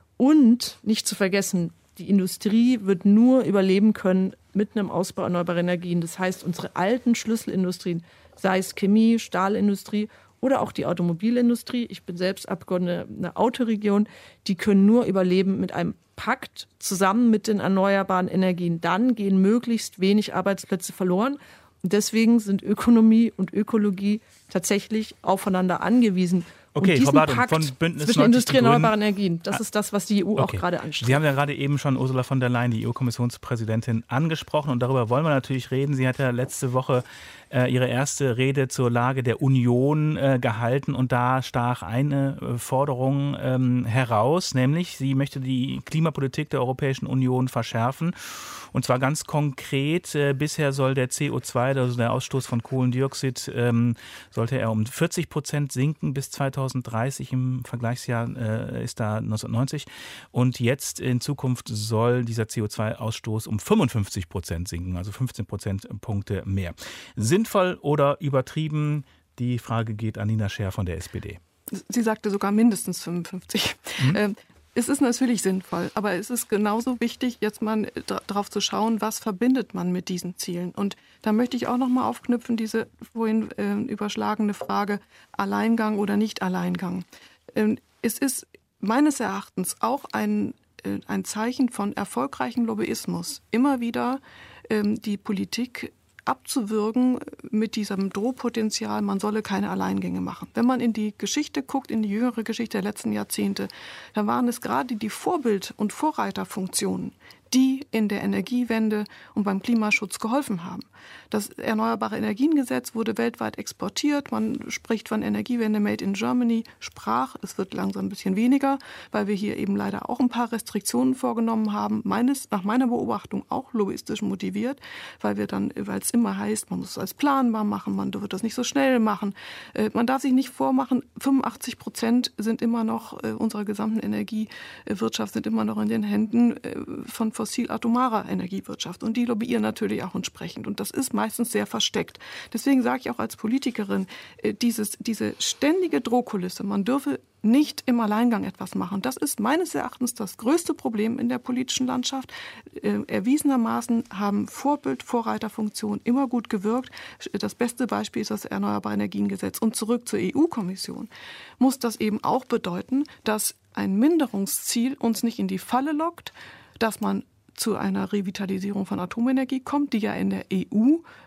Und nicht zu vergessen, die Industrie wird nur überleben können mit einem Ausbau erneuerbarer Energien. Das heißt, unsere alten Schlüsselindustrien, sei es Chemie, Stahlindustrie oder auch die Automobilindustrie, ich bin selbst Abgeordnete einer Autoregion, die können nur überleben mit einem Pakt zusammen mit den erneuerbaren Energien. Dann gehen möglichst wenig Arbeitsplätze verloren. Und deswegen sind Ökonomie und Ökologie tatsächlich aufeinander angewiesen. Okay, und Frau Badum, Pakt von Bündnis zwischen Industrie und erneuerbaren Energien, das ist das, was die E U okay. auch gerade anstrebt. Sie haben ja gerade eben schon Ursula von der Leyen, die E U-Kommissionspräsidentin, angesprochen. Und darüber wollen wir natürlich reden. Sie hat ja letzte Woche äh, ihre erste Rede zur Lage der Union äh, gehalten. Und da stach eine äh, Forderung ähm, heraus, nämlich sie möchte die Klimapolitik der Europäischen Union verschärfen. Und zwar ganz konkret, äh, bisher soll der C O zwei, also der Ausstoß von Kohlendioxid, ähm, sollte er um vierzig Prozent sinken bis zweitausenddreißig. Im Vergleichsjahr äh, ist da neunzehnhundertneunzig. Und jetzt in Zukunft soll dieser C O zwei Ausstoß um fünfundfünfzig Prozent sinken, also fünfzehn Prozentpunkte mehr. Sinnvoll oder übertrieben? Die Frage geht an Nina Scher von der S P D. Sie sagte sogar mindestens fünfundfünfzig. Mhm. Ähm, Es ist natürlich sinnvoll, aber es ist genauso wichtig, jetzt mal darauf zu schauen, was verbindet man mit diesen Zielen. Und da möchte ich auch noch mal aufknüpfen, diese vorhin äh, überschlagene Frage, Alleingang oder Nicht-Alleingang. Ähm, es ist meines Erachtens auch ein, äh, ein Zeichen von erfolgreichem Lobbyismus, immer wieder ähm, die Politik abzuwürgen mit diesem Drohpotenzial, man solle keine Alleingänge machen. Wenn man in die Geschichte guckt, in die jüngere Geschichte der letzten Jahrzehnte, dann waren es gerade die Vorbild- und Vorreiterfunktionen, die in der Energiewende und beim Klimaschutz geholfen haben. Das Erneuerbare Energiengesetz wurde weltweit exportiert. Man spricht von Energiewende Made in Germany, sprach. Es wird langsam ein bisschen weniger, weil wir hier eben leider auch ein paar Restriktionen vorgenommen haben. Meines, nach meiner Beobachtung auch lobbyistisch motiviert, weil wir dann, weil es immer heißt, man muss es als planbar machen, man wird das nicht so schnell machen. Man darf sich nicht vormachen, fünfundachtzig Prozent sind immer noch unserer gesamten Energiewirtschaft sind immer noch in den Händen von fossil-atomarer Energiewirtschaft. Und die lobbyieren natürlich auch entsprechend. Und das ist meistens sehr versteckt. Deswegen sage ich auch als Politikerin, dieses, diese ständige Drohkulisse, man dürfe nicht im Alleingang etwas machen. Das ist meines Erachtens das größte Problem in der politischen Landschaft. Äh, erwiesenermaßen haben Vorbild-, Vorreiterfunktionen immer gut gewirkt. Das beste Beispiel ist das Erneuerbare Energiengesetz. Und zurück zur E U-Kommission muss das eben auch bedeuten, dass ein Minderungsziel uns nicht in die Falle lockt, dass man zu einer Revitalisierung von Atomenergie kommt, die ja in der E U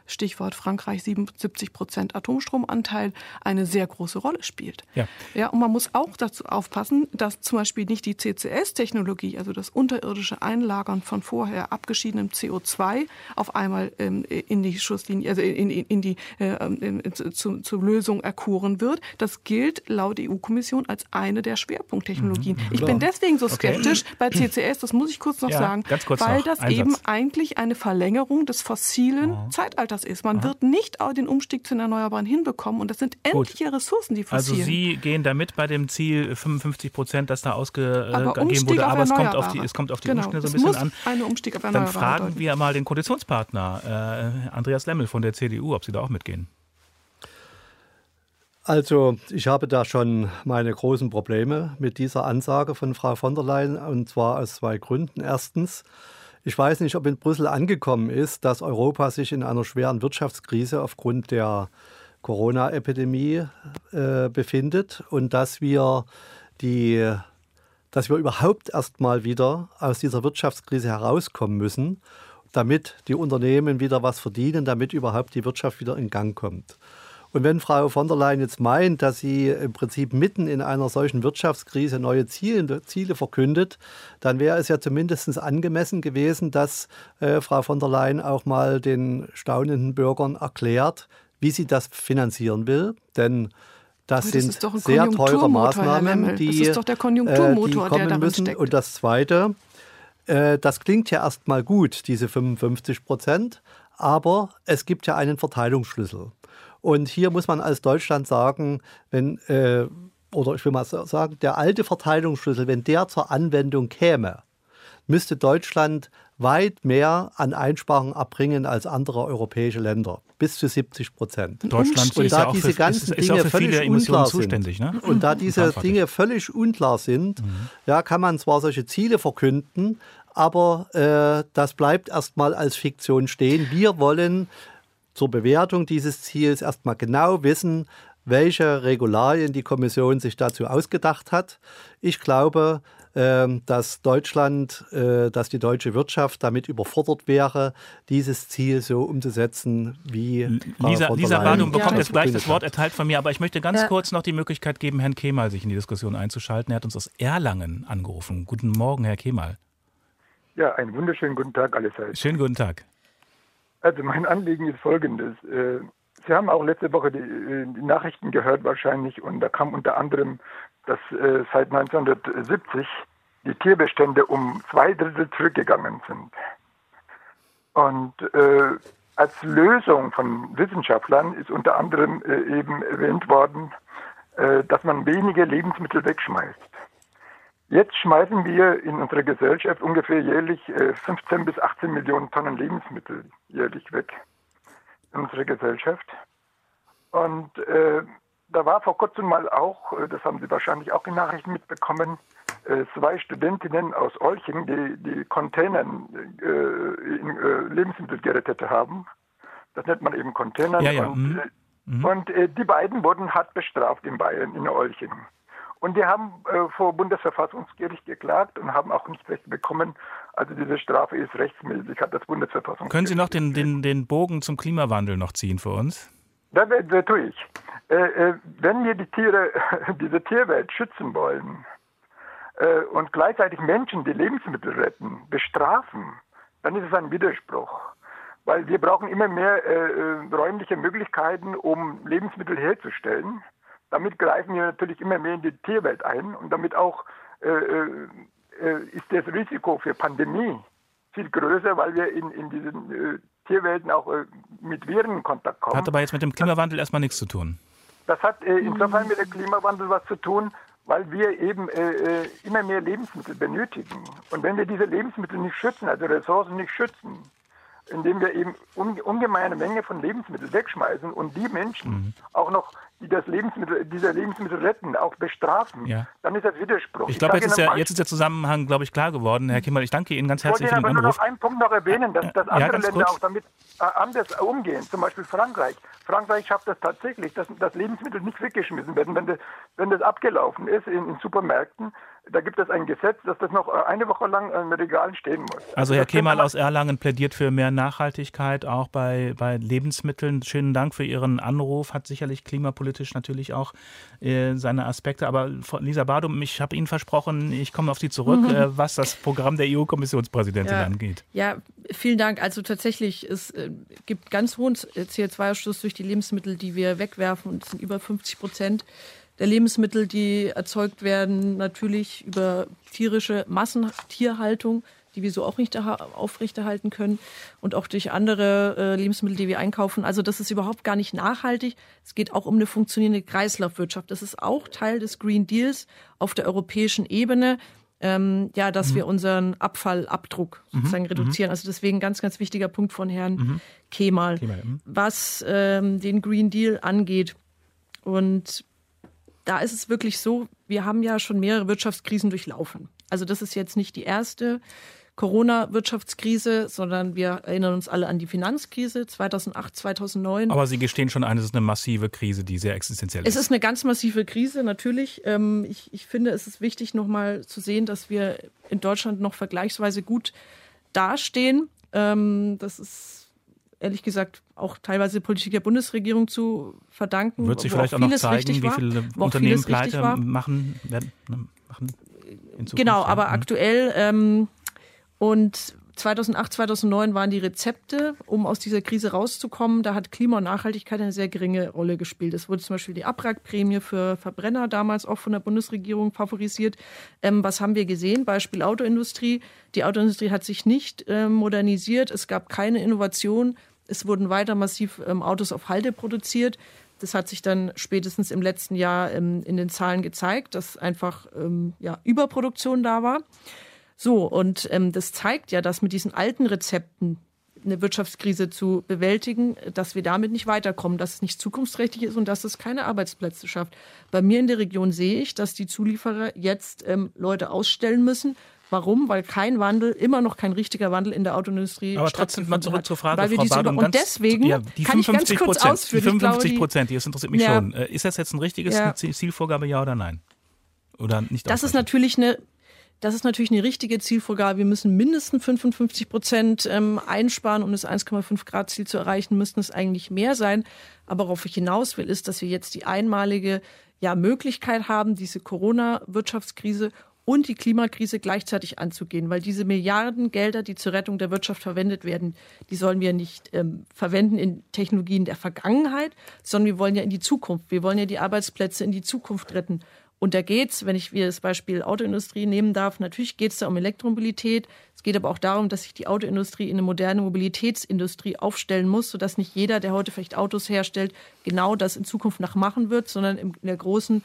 Stichwort Frankreich siebenundsiebzig Prozent Atomstromanteil, eine sehr große Rolle spielt. Ja. Ja, und man muss auch dazu aufpassen, dass zum Beispiel nicht die C C S-Technologie, also das unterirdische Einlagern von vorher abgeschiedenem C O zwei, auf einmal ähm, in die Schusslinie, also in, in, in die äh, in, zu, zur Lösung erkoren wird. Das gilt laut E U-Kommission als eine der Schwerpunkttechnologien. Mhm, ich bin deswegen so skeptisch okay. bei C C S, das muss ich kurz noch ja, sagen, kurz weil noch. das Einsatz. eben eigentlich eine Verlängerung des fossilen oh. Zeitalters ist. Man oh. wird nicht auch den Umstieg zu den Erneuerbaren hinbekommen und das sind endliche Gut. Ressourcen, die fossilen. Also Sie gehen damit bei dem Ziel fünfundfünfzig Prozent, das da ausgegeben wurde, aber es kommt auf die, es kommt auf die genau. Umstände so ein bisschen an. Eine Umstieg auf Dann fragen bedeuten. wir mal den Koalitionspartner, äh, Andreas Lemmel von der C D U, ob Sie da auch mitgehen. Also ich habe da schon meine großen Probleme mit dieser Ansage von Frau von der Leyen, und zwar aus zwei Gründen. Erstens, ich weiß nicht, ob in Brüssel angekommen ist, dass Europa sich in einer schweren Wirtschaftskrise aufgrund der Corona-Epidemie äh, befindet und dass wir, die, dass wir überhaupt erst mal wieder aus dieser Wirtschaftskrise herauskommen müssen, damit die Unternehmen wieder was verdienen, damit überhaupt die Wirtschaft wieder in Gang kommt. Und wenn Frau von der Leyen jetzt meint, dass sie im Prinzip mitten in einer solchen Wirtschaftskrise neue Ziele, Ziele verkündet, dann wäre es ja zumindest angemessen gewesen, dass äh, Frau von der Leyen auch mal den staunenden Bürgern erklärt, wie sie das finanzieren will. Denn das, das sind sehr teure Maßnahmen, die, das ist doch der Konjunkturmotor, äh, die kommen der müssen. Steckt. Und das Zweite, äh, das klingt ja erstmal gut, diese fünfundfünfzig Prozent, aber es gibt ja einen Verteilungsschlüssel. Und hier muss man als Deutschland sagen, wenn, äh, oder ich will mal sagen, der alte Verteilungsschlüssel, wenn der zur Anwendung käme, müsste Deutschland weit mehr an Einsparungen abbringen als andere europäische Länder. Bis zu siebzig Prozent. Deutschland und ist da ja auch diese für, ganzen ist, ist Dinge auch für völlig viele unklar zuständig, sind. Ne? Und da diese Dinge völlig unklar sind, mhm. ja, kann man zwar solche Ziele verkünden, aber äh, das bleibt erstmal als Fiktion stehen. Wir wollen zur Bewertung dieses Ziels erstmal genau wissen, welche Regularien die Kommission sich dazu ausgedacht hat. Ich glaube, dass Deutschland, dass die deutsche Wirtschaft damit überfordert wäre, dieses Ziel so umzusetzen, wie Frau Lisa, von der Lisa Leyen Badum bekommt ja. jetzt gleich das Wort erteilt von mir, aber ich möchte ganz ja. kurz noch die Möglichkeit geben, Herrn Kemal sich in die Diskussion einzuschalten. Er hat uns aus Erlangen angerufen. Guten Morgen, Herr Kemal. Ja, einen wunderschönen guten Tag allerseits. Schönen guten Tag. Also mein Anliegen ist folgendes. Sie haben auch letzte Woche die, die Nachrichten gehört wahrscheinlich und da kam unter anderem, dass seit neunzehnhundertsiebzig die Tierbestände um zwei Drittel zurückgegangen sind. Und äh, als Lösung von Wissenschaftlern ist unter anderem äh, eben erwähnt worden, äh, dass man weniger Lebensmittel wegschmeißt. Jetzt schmeißen wir in unserer Gesellschaft ungefähr jährlich äh, fünfzehn bis achtzehn Millionen Tonnen Lebensmittel jährlich weg in unserer Gesellschaft. Und äh, da war vor kurzem mal auch, äh, das haben Sie wahrscheinlich auch in Nachrichten mitbekommen, äh, zwei Studentinnen aus Olching, die die Container äh, in äh, Lebensmittel gerettet haben. Das nennt man eben Container. Ja, ja. Und, mhm. äh, und äh, die beiden wurden hart bestraft in Bayern, in Olching. Und die haben äh, vor Bundesverfassungsgericht geklagt und haben auch nicht Recht bekommen. Also diese Strafe ist rechtsmäßig, hat das Bundesverfassungsgericht. Können Sie noch den, den, den Bogen zum Klimawandel noch ziehen für uns? Da, da tue ich. Äh, äh, wenn wir die Tiere, diese Tierwelt schützen wollen äh, und gleichzeitig Menschen, die Lebensmittel retten, bestrafen, dann ist es ein Widerspruch. Weil wir brauchen immer mehr äh, räumliche Möglichkeiten, um Lebensmittel herzustellen. Damit greifen wir natürlich immer mehr in die Tierwelt ein und damit auch äh, äh, ist das Risiko für Pandemie viel größer, weil wir in, in diesen äh, Tierwelten auch äh, mit Viren in Kontakt kommen. Hat aber jetzt mit dem Klimawandel das, erstmal nichts zu tun. Das hat äh, insofern mit dem Klimawandel was zu tun, weil wir eben äh, immer mehr Lebensmittel benötigen. Und wenn wir diese Lebensmittel nicht schützen, also Ressourcen nicht schützen, indem wir eben un- ungemeine Menge von Lebensmitteln wegschmeißen und die Menschen mhm. auch noch die das Lebensmittel, diese Lebensmittel retten, auch bestrafen, ja. dann ist das Widerspruch. Ich glaube, jetzt, ist ja, jetzt ist der Zusammenhang, glaube ich, klar geworden. Herr Kimmel, ich danke Ihnen ganz herzlich für den Anruf. Ich wollte aber nur noch einen Punkt noch erwähnen, dass, dass andere ja, Länder kurz. auch damit äh, anders umgehen. Zum Beispiel Frankreich. Frankreich schafft das tatsächlich, dass, dass Lebensmittel nicht weggeschmissen werden. Wenn das, wenn das abgelaufen ist in, in Supermärkten, da gibt es ein Gesetz, dass das noch eine Woche lang in Regalen stehen muss. Also Herr Kemal aus Erlangen plädiert für mehr Nachhaltigkeit auch bei, bei Lebensmitteln. Schönen Dank für Ihren Anruf. Hat sicherlich klimapolitisch natürlich auch äh, seine Aspekte. Aber Lisa Badum, ich habe Ihnen versprochen, ich komme auf Sie zurück, mhm. äh, was das Programm der E U-Kommissionspräsidentin ja. angeht. Ja, vielen Dank. Also tatsächlich, es äh, gibt ganz hohen C O zwei Ausstoß durch die Lebensmittel, die wir wegwerfen. Und es sind über fünfzig Prozent der Lebensmittel, die erzeugt werden, natürlich über tierische Massentierhaltung, die wir so auch nicht aufrechterhalten können, und auch durch andere äh, Lebensmittel, die wir einkaufen. Also das ist überhaupt gar nicht nachhaltig. Es geht auch um eine funktionierende Kreislaufwirtschaft. Das ist auch Teil des Green Deals auf der europäischen Ebene, ähm, ja, dass mhm. wir unseren Abfallabdruck sozusagen mhm. reduzieren. Also deswegen ganz, ganz wichtiger Punkt von Herrn mhm. Kemal, Kemal mhm. was ähm, den Green Deal angeht. Und da ist es wirklich so, wir haben ja schon mehrere Wirtschaftskrisen durchlaufen. Also das ist jetzt nicht die erste Corona-Wirtschaftskrise, sondern wir erinnern uns alle an die Finanzkrise zweitausendacht, zweitausendneun. Aber Sie gestehen schon ein, es ist eine massive Krise, die sehr existenziell ist. Es ist eine ganz massive Krise, natürlich. Ich, ich finde, es ist wichtig, nochmal zu sehen, dass wir in Deutschland noch vergleichsweise gut dastehen. Das ist ehrlich gesagt auch teilweise der Politik der Bundesregierung zu verdanken. Wird sich vielleicht auch, auch noch zeigen, wie viele war, Unternehmen pleite machen werden? machen in Zukunft, genau, ja. aber mhm. aktuell ähm, und zweitausendacht, zweitausendneun waren die Rezepte, um aus dieser Krise rauszukommen. Da hat Klima und Nachhaltigkeit eine sehr geringe Rolle gespielt. Es wurde zum Beispiel die Abwrackprämie für Verbrenner damals auch von der Bundesregierung favorisiert. Ähm, was haben wir gesehen? Beispiel Autoindustrie. Die Autoindustrie hat sich nicht ähm, modernisiert. Es gab keine Innovation. Es wurden weiter massiv ähm, Autos auf Halde produziert. Das hat sich dann spätestens im letzten Jahr ähm, in den Zahlen gezeigt, dass einfach ähm, ja, Überproduktion da war. So, und ähm, das zeigt ja, dass mit diesen alten Rezepten eine Wirtschaftskrise zu bewältigen, dass wir damit nicht weiterkommen, dass es nicht zukunftsträchtig ist und dass es keine Arbeitsplätze schafft. Bei mir in der Region sehe ich, dass die Zulieferer jetzt ähm, Leute ausstellen müssen. Warum? Weil kein Wandel, immer noch kein richtiger Wandel in der Autoindustrie Aber trotzdem mal zurück hat. zur Frage, Weil wir Frau diese Badum. Über- und deswegen ja, die kann ich ganz kurz ausführen. Die fünfundfünfzig Prozent, das interessiert mich ja, schon. Ist das jetzt ein richtiges ja. Zielvorgabe, ja oder nein? Oder nicht? Das ist natürlich eine... Das ist natürlich eine richtige Zielvorgabe. Wir müssen mindestens fünfundfünfzig Prozent ähm, einsparen, um das eins Komma fünf Grad Ziel zu erreichen, müssten es eigentlich mehr sein. Aber worauf ich hinaus will, ist, dass wir jetzt die einmalige ja, Möglichkeit haben, diese Corona-Wirtschaftskrise und die Klimakrise gleichzeitig anzugehen. Weil diese Milliardengelder, die zur Rettung der Wirtschaft verwendet werden, die sollen wir nicht ähm, verwenden in Technologien der Vergangenheit, sondern wir wollen ja in die Zukunft. Wir wollen ja die Arbeitsplätze in die Zukunft retten. Und da geht's, wenn ich wieder das Beispiel Autoindustrie nehmen darf, natürlich geht's da um Elektromobilität. Es geht aber auch darum, dass sich die Autoindustrie in eine moderne Mobilitätsindustrie aufstellen muss, sodass nicht jeder, der heute vielleicht Autos herstellt, genau das in Zukunft nachmachen wird, sondern in der großen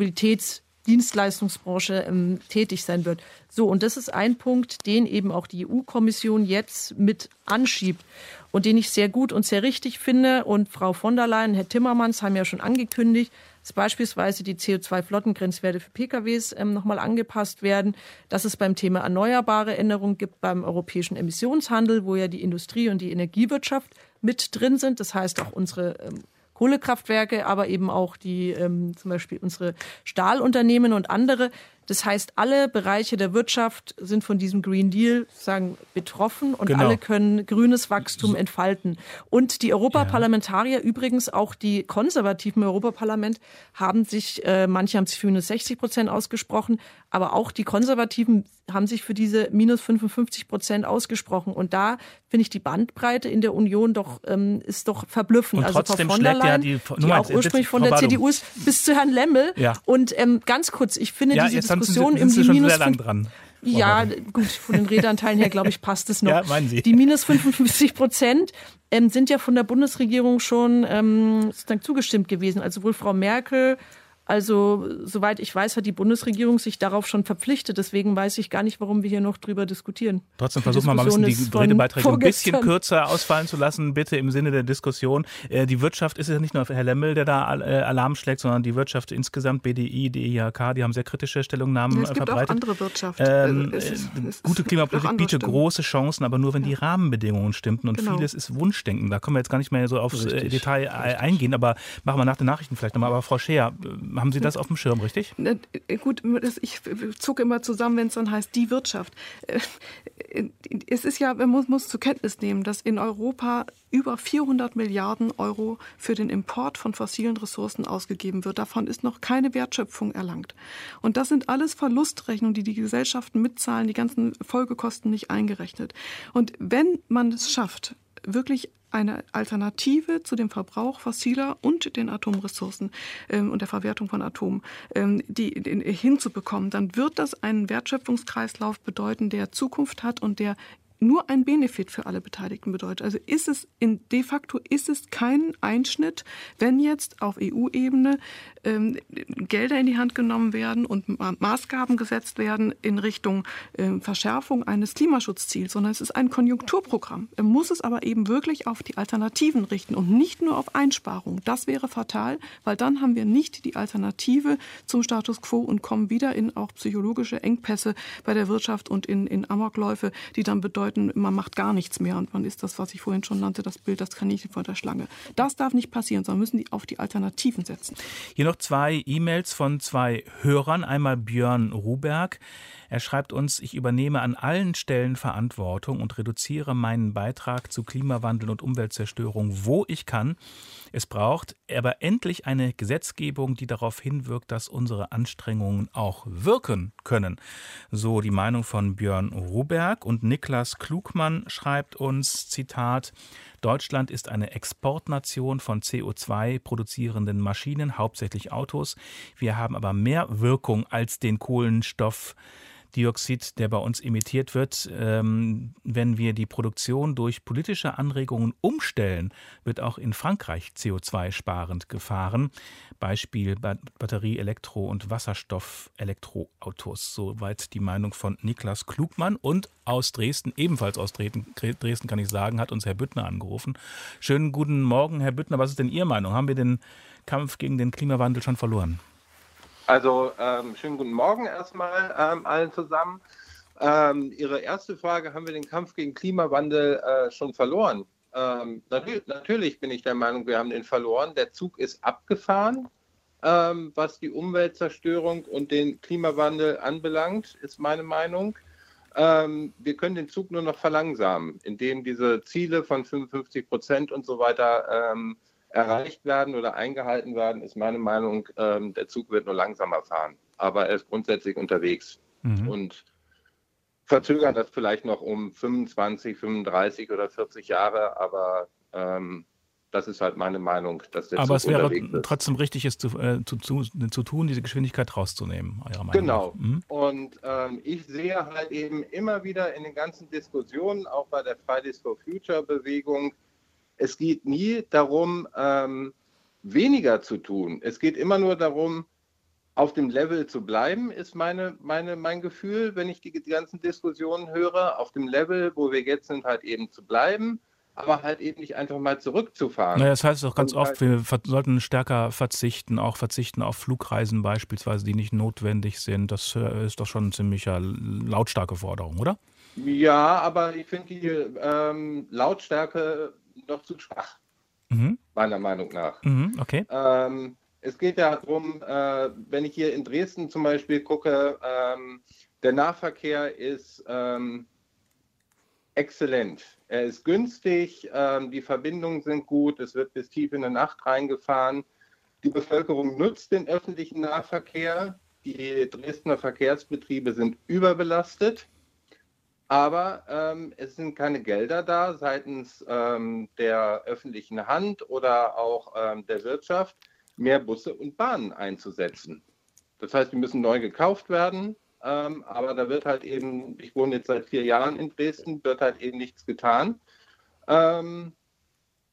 Mobilitätsdienstleistungsbranche ähm, tätig sein wird. So, und das ist ein Punkt, den eben auch die E U-Kommission jetzt mit anschiebt und den ich sehr gut und sehr richtig finde. Und Frau von der Leyen, Herr Timmermans haben ja schon angekündigt, dass beispielsweise die C O zwei Flottengrenzwerte für P K Ws ähm, nochmal angepasst werden, dass es beim Thema Erneuerbare Änderungen gibt beim europäischen Emissionshandel, wo ja die Industrie und die Energiewirtschaft mit drin sind. Das heißt auch unsere ähm, Kohlekraftwerke, aber eben auch die ähm, zum Beispiel unsere Stahlunternehmen und andere. Das heißt, alle Bereiche der Wirtschaft sind von diesem Green Deal sagen betroffen und genau. alle können grünes Wachstum entfalten. Und die Europaparlamentarier, ja. übrigens auch die Konservativen im Europaparlament, haben sich, äh, manche haben sich für minus sechzig Prozent ausgesprochen, aber auch die Konservativen haben sich für diese minus fünfundfünfzig Prozent ausgesprochen. Und da finde ich die Bandbreite in der Union doch ähm, ist doch verblüffend. Und also trotzdem Frau von der Leyen, ja die, die auch ursprünglich von der C D U ist, bis zu Herrn Lemmel. Ja. Und ähm, ganz kurz, ich finde ja, diese Diskussion sind Sie, sind um die minus sehr lang dran. Ja, gut, von den Redanteilen her, glaube ich, passt es noch. Ja, meinen Sie. Die minus fünfundfünfzig Prozent ähm, sind ja von der Bundesregierung schon ähm, sozusagen zugestimmt gewesen. Also sowohl Frau Merkel Also soweit ich weiß, hat die Bundesregierung sich darauf schon verpflichtet. Deswegen weiß ich gar nicht, warum wir hier noch drüber diskutieren. Trotzdem versuchen wir mal ein bisschen die Redebeiträge ein bisschen kürzer ausfallen zu lassen, bitte im Sinne der Diskussion. Die Wirtschaft ist ja nicht nur Herr Lemmel, der da Alarm schlägt, sondern die Wirtschaft insgesamt, B D I, D I H K, die haben sehr kritische Stellungnahmen es gibt verbreitet. Auch andere Wirtschaft. Ähm, es ist, es gute Klimapolitik bietet Stimmen. große Chancen, aber nur wenn ja. die Rahmenbedingungen stimmten. Und genau. vieles ist Wunschdenken. Da können wir jetzt gar nicht mehr so aufs Richtig. Detail Richtig. eingehen, aber machen wir nach den Nachrichten vielleicht nochmal. Aber Frau Scheer, haben Sie das auf dem Schirm, richtig? Gut, ich zucke immer zusammen, wenn es dann heißt, die Wirtschaft. Es ist ja, man muss, muss zur Kenntnis nehmen, dass in Europa über vierhundert Milliarden Euro für den Import von fossilen Ressourcen ausgegeben wird. Davon ist noch keine Wertschöpfung erlangt. Und das sind alles Verlustrechnungen, die die Gesellschaften mitzahlen, die ganzen Folgekosten nicht eingerechnet. Und wenn man es schafft, wirklich eine Alternative zu dem Verbrauch fossiler und den Atomressourcen ähm, und der Verwertung von Atomen ähm, die, die, hinzubekommen, dann wird das einen Wertschöpfungskreislauf bedeuten, der Zukunft hat und der nur ein Benefit für alle Beteiligten bedeutet. Also ist es in, de facto ist es kein Einschnitt, wenn jetzt auf E U-Ebene ähm, Gelder in die Hand genommen werden und Ma- Maßgaben gesetzt werden in Richtung ähm, Verschärfung eines Klimaschutzziels, sondern es ist ein Konjunkturprogramm. Er muss es aber eben wirklich auf die Alternativen richten und nicht nur auf Einsparungen. Das wäre fatal, weil dann haben wir nicht die Alternative zum Status quo und kommen wieder in auch psychologische Engpässe bei der Wirtschaft und in, in Amokläufe, die dann bedeuten, man macht gar nichts mehr und man ist das, was ich vorhin schon nannte, das Bild, das Kaninchen vor der Schlange. Das darf nicht passieren, sondern müssen die auf die Alternativen setzen. Hier noch zwei E-Mails von zwei Hörern. Einmal Björn Ruberg. Er schreibt uns, ich übernehme an allen Stellen Verantwortung und reduziere meinen Beitrag zu Klimawandel und Umweltzerstörung, wo ich kann. Es braucht aber endlich eine Gesetzgebung, die darauf hinwirkt, dass unsere Anstrengungen auch wirken können. So die Meinung von Björn Ruberg. Und Niklas Klugmann schreibt uns, Zitat, Deutschland ist eine Exportnation von C O zwei produzierenden Maschinen, hauptsächlich Autos. Wir haben aber mehr Wirkung als den Kohlenstoff Dioxid, der bei uns emittiert wird. Ähm, wenn wir die Produktion durch politische Anregungen umstellen, wird auch in Frankreich C O zwei sparend gefahren. Beispiel Batterie-, Elektro- und Wasserstoff-Elektroautos. Soweit die Meinung von Niklas Klugmann. Und aus Dresden, ebenfalls aus Dresden, Dresden kann ich sagen, hat uns Herr Büttner angerufen. Schönen guten Morgen, Herr Büttner. Was ist denn Ihre Meinung? Haben wir den Kampf gegen den Klimawandel schon verloren? Also ähm, schönen guten Morgen erstmal ähm, allen zusammen. Ähm, Ihre erste Frage, haben wir den Kampf gegen Klimawandel äh, schon verloren? Ähm, natürlich, natürlich bin ich der Meinung, wir haben den verloren. Der Zug ist abgefahren, ähm, was die Umweltzerstörung und den Klimawandel anbelangt, ist meine Meinung. Ähm, wir können den Zug nur noch verlangsamen, indem diese Ziele von fünfundfünfzig Prozent und so weiter ähm, erreicht werden oder eingehalten werden, ist meine Meinung, ähm, der Zug wird nur langsamer fahren. Aber er ist grundsätzlich unterwegs mhm. und verzögern das vielleicht noch um fünfundzwanzig, fünfunddreißig oder vierzig Jahre, aber ähm, das ist halt meine Meinung, dass der aber Zug es wäre ist. Trotzdem richtig, es zu, äh, zu, zu, zu tun, diese Geschwindigkeit rauszunehmen, eurer Meinung Genau. Mhm. Und ähm, ich sehe halt eben immer wieder in den ganzen Diskussionen, auch bei der Fridays for Future Bewegung, es geht nie darum, ähm, weniger zu tun. Es geht immer nur darum, auf dem Level zu bleiben, ist meine, meine, mein Gefühl, wenn ich die, die ganzen Diskussionen höre. Auf dem Level, wo wir jetzt sind, halt eben zu bleiben, aber halt eben nicht einfach mal zurückzufahren. Naja, das heißt doch ganz Und oft, wir sollten stärker verzichten, auch verzichten auf Flugreisen beispielsweise, die nicht notwendig sind. Das ist doch schon eine ziemlicher lautstarke Forderung, oder? Ja, aber ich finde die ähm, Lautstärke noch zu schwach, mhm. meiner Meinung nach. Mhm, okay. Ähm, es geht ja darum, äh, wenn ich hier in Dresden zum Beispiel gucke, ähm, der Nahverkehr ist ähm, exzellent. Er ist günstig, ähm, die Verbindungen sind gut, es wird bis tief in die Nacht reingefahren. Die Bevölkerung nutzt den öffentlichen Nahverkehr. Die Dresdner Verkehrsbetriebe sind überbelastet. Aber ähm, es sind keine Gelder da seitens ähm, der öffentlichen Hand oder auch ähm, der Wirtschaft, mehr Busse und Bahnen einzusetzen. Das heißt, die müssen neu gekauft werden, ähm, aber da wird halt eben, ich wohne jetzt seit vier Jahren in Dresden, wird halt eben nichts getan. Ähm,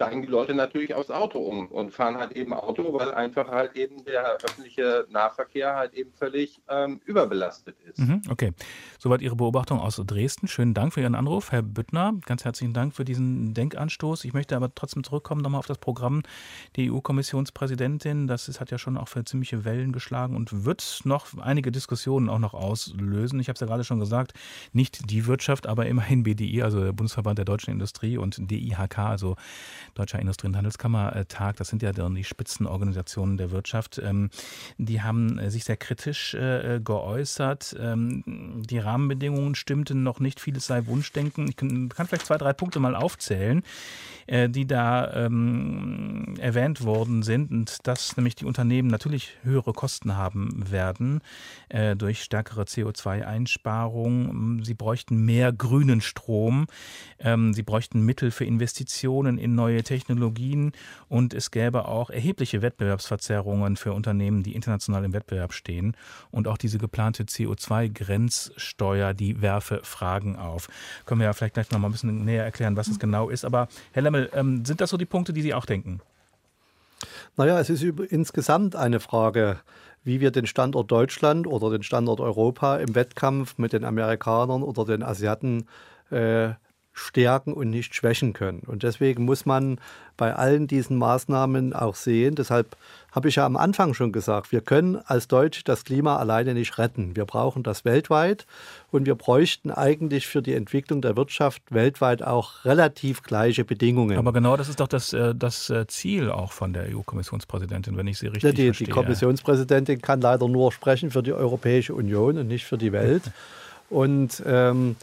steigen die Leute natürlich aufs Auto um und fahren halt eben Auto, weil einfach halt eben der öffentliche Nahverkehr halt eben völlig ähm, überbelastet ist. Mhm, okay, soweit Ihre Beobachtung aus Dresden. Schönen Dank für Ihren Anruf, Herr Büttner. Ganz herzlichen Dank für diesen Denkanstoß. Ich möchte aber trotzdem zurückkommen nochmal auf das Programm der E U-Kommissionspräsidentin. Das ist, hat ja schon auch für ziemliche Wellen geschlagen und wird noch einige Diskussionen auch noch auslösen. Ich habe es ja gerade schon gesagt, nicht die Wirtschaft, aber immerhin B D I, also der Bundesverband der deutschen Industrie, und D I H K, also Deutscher Industrie- und Handelskammertag, das sind ja dann die Spitzenorganisationen der Wirtschaft, ähm, die haben sich sehr kritisch äh, geäußert. Ähm, die Rahmenbedingungen stimmten noch nicht, vieles sei Wunschdenken. Ich kann, kann vielleicht zwei, drei Punkte mal aufzählen, äh, die da ähm, erwähnt worden sind, und dass nämlich die Unternehmen natürlich höhere Kosten haben werden äh, durch stärkere C O zwei Einsparung. Sie bräuchten mehr grünen Strom. Ähm, sie bräuchten Mittel für Investitionen in neue Technologien, und es gäbe auch erhebliche Wettbewerbsverzerrungen für Unternehmen, die international im Wettbewerb stehen. Und auch diese geplante C O zwei Grenzsteuer, die werfe Fragen auf. Können wir ja vielleicht gleich noch mal ein bisschen näher erklären, was es genau ist. Aber Herr Lemmel, ähm, sind das so die Punkte, die Sie auch denken? Naja, es ist über, insgesamt eine Frage, wie wir den Standort Deutschland oder den Standort Europa im Wettkampf mit den Amerikanern oder den Asiaten äh, stärken und nicht schwächen können. Und deswegen muss man bei allen diesen Maßnahmen auch sehen, deshalb habe ich ja am Anfang schon gesagt, wir können als Deutsche das Klima alleine nicht retten. Wir brauchen das weltweit, und wir bräuchten eigentlich für die Entwicklung der Wirtschaft weltweit auch relativ gleiche Bedingungen. Aber genau das ist doch das, das Ziel auch von der E U-Kommissionspräsidentin, wenn ich sie richtig ja, die, verstehe. Die Kommissionspräsidentin kann leider nur sprechen für die Europäische Union und nicht für die Welt. Und ähm,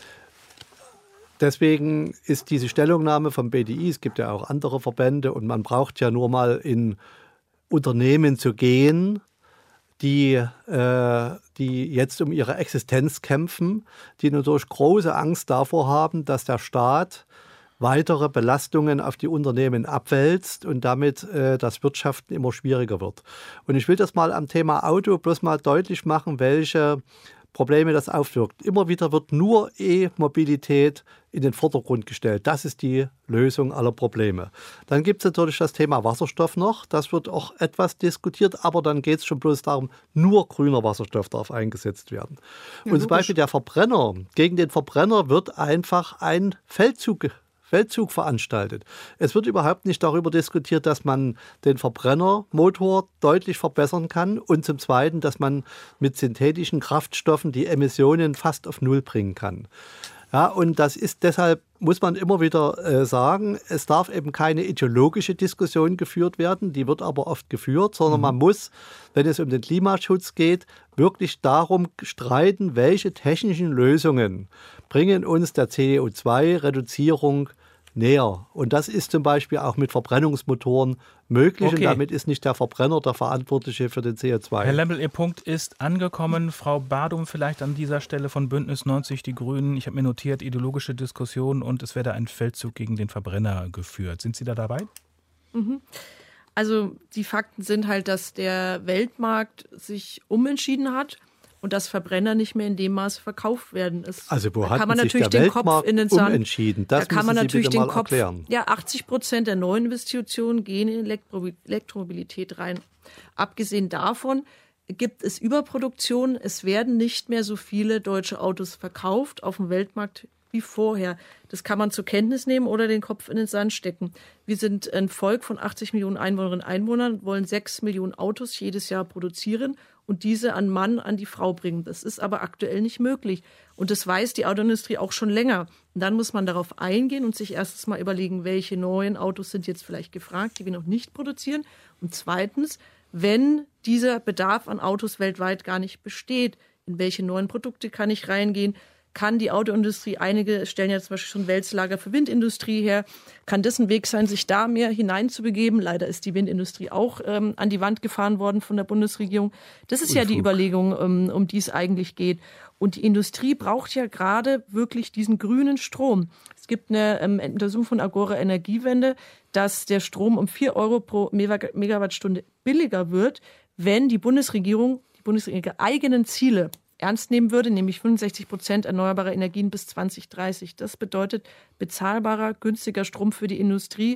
deswegen ist diese Stellungnahme vom B D I, es gibt ja auch andere Verbände, und man braucht ja nur mal in Unternehmen zu gehen, die, äh, die jetzt um ihre Existenz kämpfen, die natürlich große Angst davor haben, dass der Staat weitere Belastungen auf die Unternehmen abwälzt und damit äh, das Wirtschaften immer schwieriger wird. Und ich will das mal am Thema Auto bloß mal deutlich machen, welche Probleme das aufwirkt. Immer wieder wird nur E-Mobilität in den Vordergrund gestellt. Das ist die Lösung aller Probleme. Dann gibt es natürlich das Thema Wasserstoff noch. Das wird auch etwas diskutiert, aber dann geht es schon bloß darum, nur grüner Wasserstoff darf eingesetzt werden. Ja, und zum Beispiel der Verbrenner. Gegen den Verbrenner wird einfach ein Feldzug Feldzug veranstaltet. Es wird überhaupt nicht darüber diskutiert, dass man den Verbrennermotor deutlich verbessern kann, und zum Zweiten, dass man mit synthetischen Kraftstoffen die Emissionen fast auf Null bringen kann. Ja, und das ist deshalb, muss man immer wieder äh, sagen, es darf eben keine ideologische Diskussion geführt werden, die wird aber oft geführt, sondern mhm. man muss, wenn es um den Klimaschutz geht, wirklich darum streiten, welche technischen Lösungen bringen uns der C O zwei Reduzierung näher. Und das ist zum Beispiel auch mit Verbrennungsmotoren möglich. Okay. Und damit ist nicht der Verbrenner der Verantwortliche für den C O zwei. Herr Lemmel, Ihr Punkt ist angekommen. Frau Badum vielleicht an dieser Stelle von Bündnis neunzig Die Grünen. Ich habe mir notiert, ideologische Diskussion, und es werde ein Feldzug gegen den Verbrenner geführt. Sind Sie da dabei? Mhm. Also die Fakten sind halt, dass der Weltmarkt sich umentschieden hat und dass Verbrenner nicht mehr in dem Maße verkauft werden. Es, also wo da hat kann man sich natürlich der den Weltmarkt Kopf in den Sand, umentschieden? Das da kann man Sie natürlich bitte den mal Kopf. Erklären. Ja, achtzig Prozent der neuen Investitionen gehen in Elektro- Elektromobilität rein. Abgesehen davon gibt es Überproduktion. Es werden nicht mehr so viele deutsche Autos verkauft auf dem Weltmarkt wie vorher. Das kann man zur Kenntnis nehmen oder den Kopf in den Sand stecken. Wir sind ein Volk von achtzig Millionen Einwohnerinnen und Einwohnern, wollen sechs Millionen Autos jedes Jahr produzieren und diese an Mann, an die Frau bringen. Das ist aber aktuell nicht möglich. Und das weiß die Autoindustrie auch schon länger. Und dann muss man darauf eingehen und sich erstens mal überlegen, welche neuen Autos sind jetzt vielleicht gefragt, die wir noch nicht produzieren. Und zweitens, wenn dieser Bedarf an Autos weltweit gar nicht besteht, in welche neuen Produkte kann ich reingehen? Kann die Autoindustrie, einige stellen ja zum Beispiel schon Wälzlager für Windindustrie her, kann das ein Weg sein, sich da mehr hineinzubegeben? Leider ist die Windindustrie auch ähm, an die Wand gefahren worden von der Bundesregierung. Das ist Unfug. Ja die Überlegung, um, um die es eigentlich geht. Und die Industrie braucht ja gerade wirklich diesen grünen Strom. Es gibt eine ähm, Untersuchung von Agora Energiewende, dass der Strom um vier Euro pro Megawattstunde billiger wird, wenn die Bundesregierung, die Bundesregierung eigenen Ziele ernst nehmen würde, nämlich fünfundsechzig Prozent erneuerbare Energien bis zwanzig dreißig. Das bedeutet bezahlbarer, günstiger Strom für die Industrie.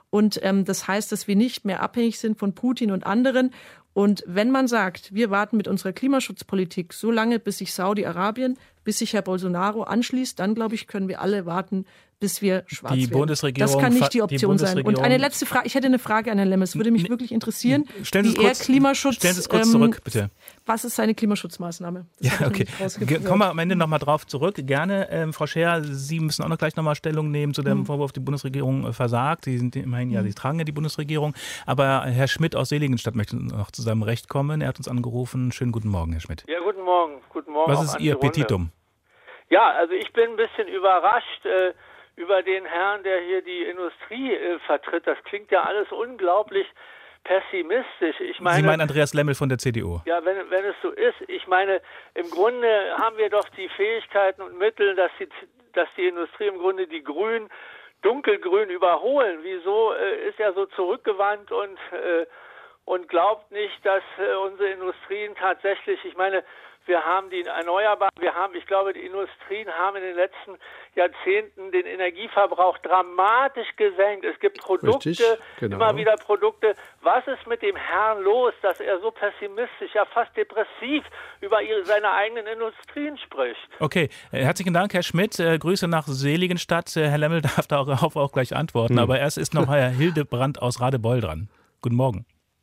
Und ähm, das heißt, dass wir nicht mehr abhängig sind von Putin und anderen. Und wenn man sagt, wir warten mit unserer Klimaschutzpolitik so lange, bis sich Saudi-Arabien, bis sich Herr Bolsonaro anschließt, dann, glaube ich, können wir alle warten, bis wir schwarz die werden. Bundesregierung, das kann nicht die Option die sein. Und eine letzte Frage, ich hätte eine Frage an Herrn Lemmes, würde mich wirklich interessieren, stellen Sie wie es kurz, er Klimaschutz... Stellen Sie es kurz ähm, zurück, bitte. Was ist seine Klimaschutzmaßnahme? Das ja, okay. Kommen wir am Ende nochmal drauf zurück. Gerne, ähm, Frau Scher, Sie müssen auch noch gleich nochmal Stellung nehmen zu dem mhm. Vorwurf, die Bundesregierung äh, versagt. Sie sind immerhin, ja, Sie tragen ja die Bundesregierung. Aber Herr Schmidt aus Seligenstadt möchte noch zu seinem Recht kommen. Er hat uns angerufen. Schönen guten Morgen, Herr Schmidt. Ja, guten Morgen. Guten Morgen. Was ist Ihr Petitum? Ja, also ich bin ein bisschen überrascht äh, über den Herrn, der hier die Industrie äh, vertritt. Das klingt ja alles unglaublich pessimistisch. Ich meine, Sie meinen Andreas Lemmel von der C D U? Ja, wenn, wenn es so ist. Ich meine, im Grunde haben wir doch die Fähigkeiten und Mittel, dass die, dass die Industrie im Grunde die Grün, dunkelgrün überholen. Wieso äh, ist er so zurückgewandt und, äh, und glaubt nicht, dass äh, unsere Industrien tatsächlich, ich meine, wir haben die Erneuerbaren, wir haben, ich glaube, die Industrien haben in den letzten Jahrzehnten den Energieverbrauch dramatisch gesenkt. Es gibt Produkte, Richtig, genau. immer wieder Produkte. Was ist mit dem Herrn los, dass er so pessimistisch, ja fast depressiv über ihre, seine eigenen Industrien spricht? Okay, herzlichen Dank, Herr Schmidt. Äh, Grüße nach Seligenstadt. Äh, Herr Lemmel darf darauf auch gleich antworten. Hm. Aber erst ist noch Herr Hildebrand aus Radebeul dran. Guten Morgen.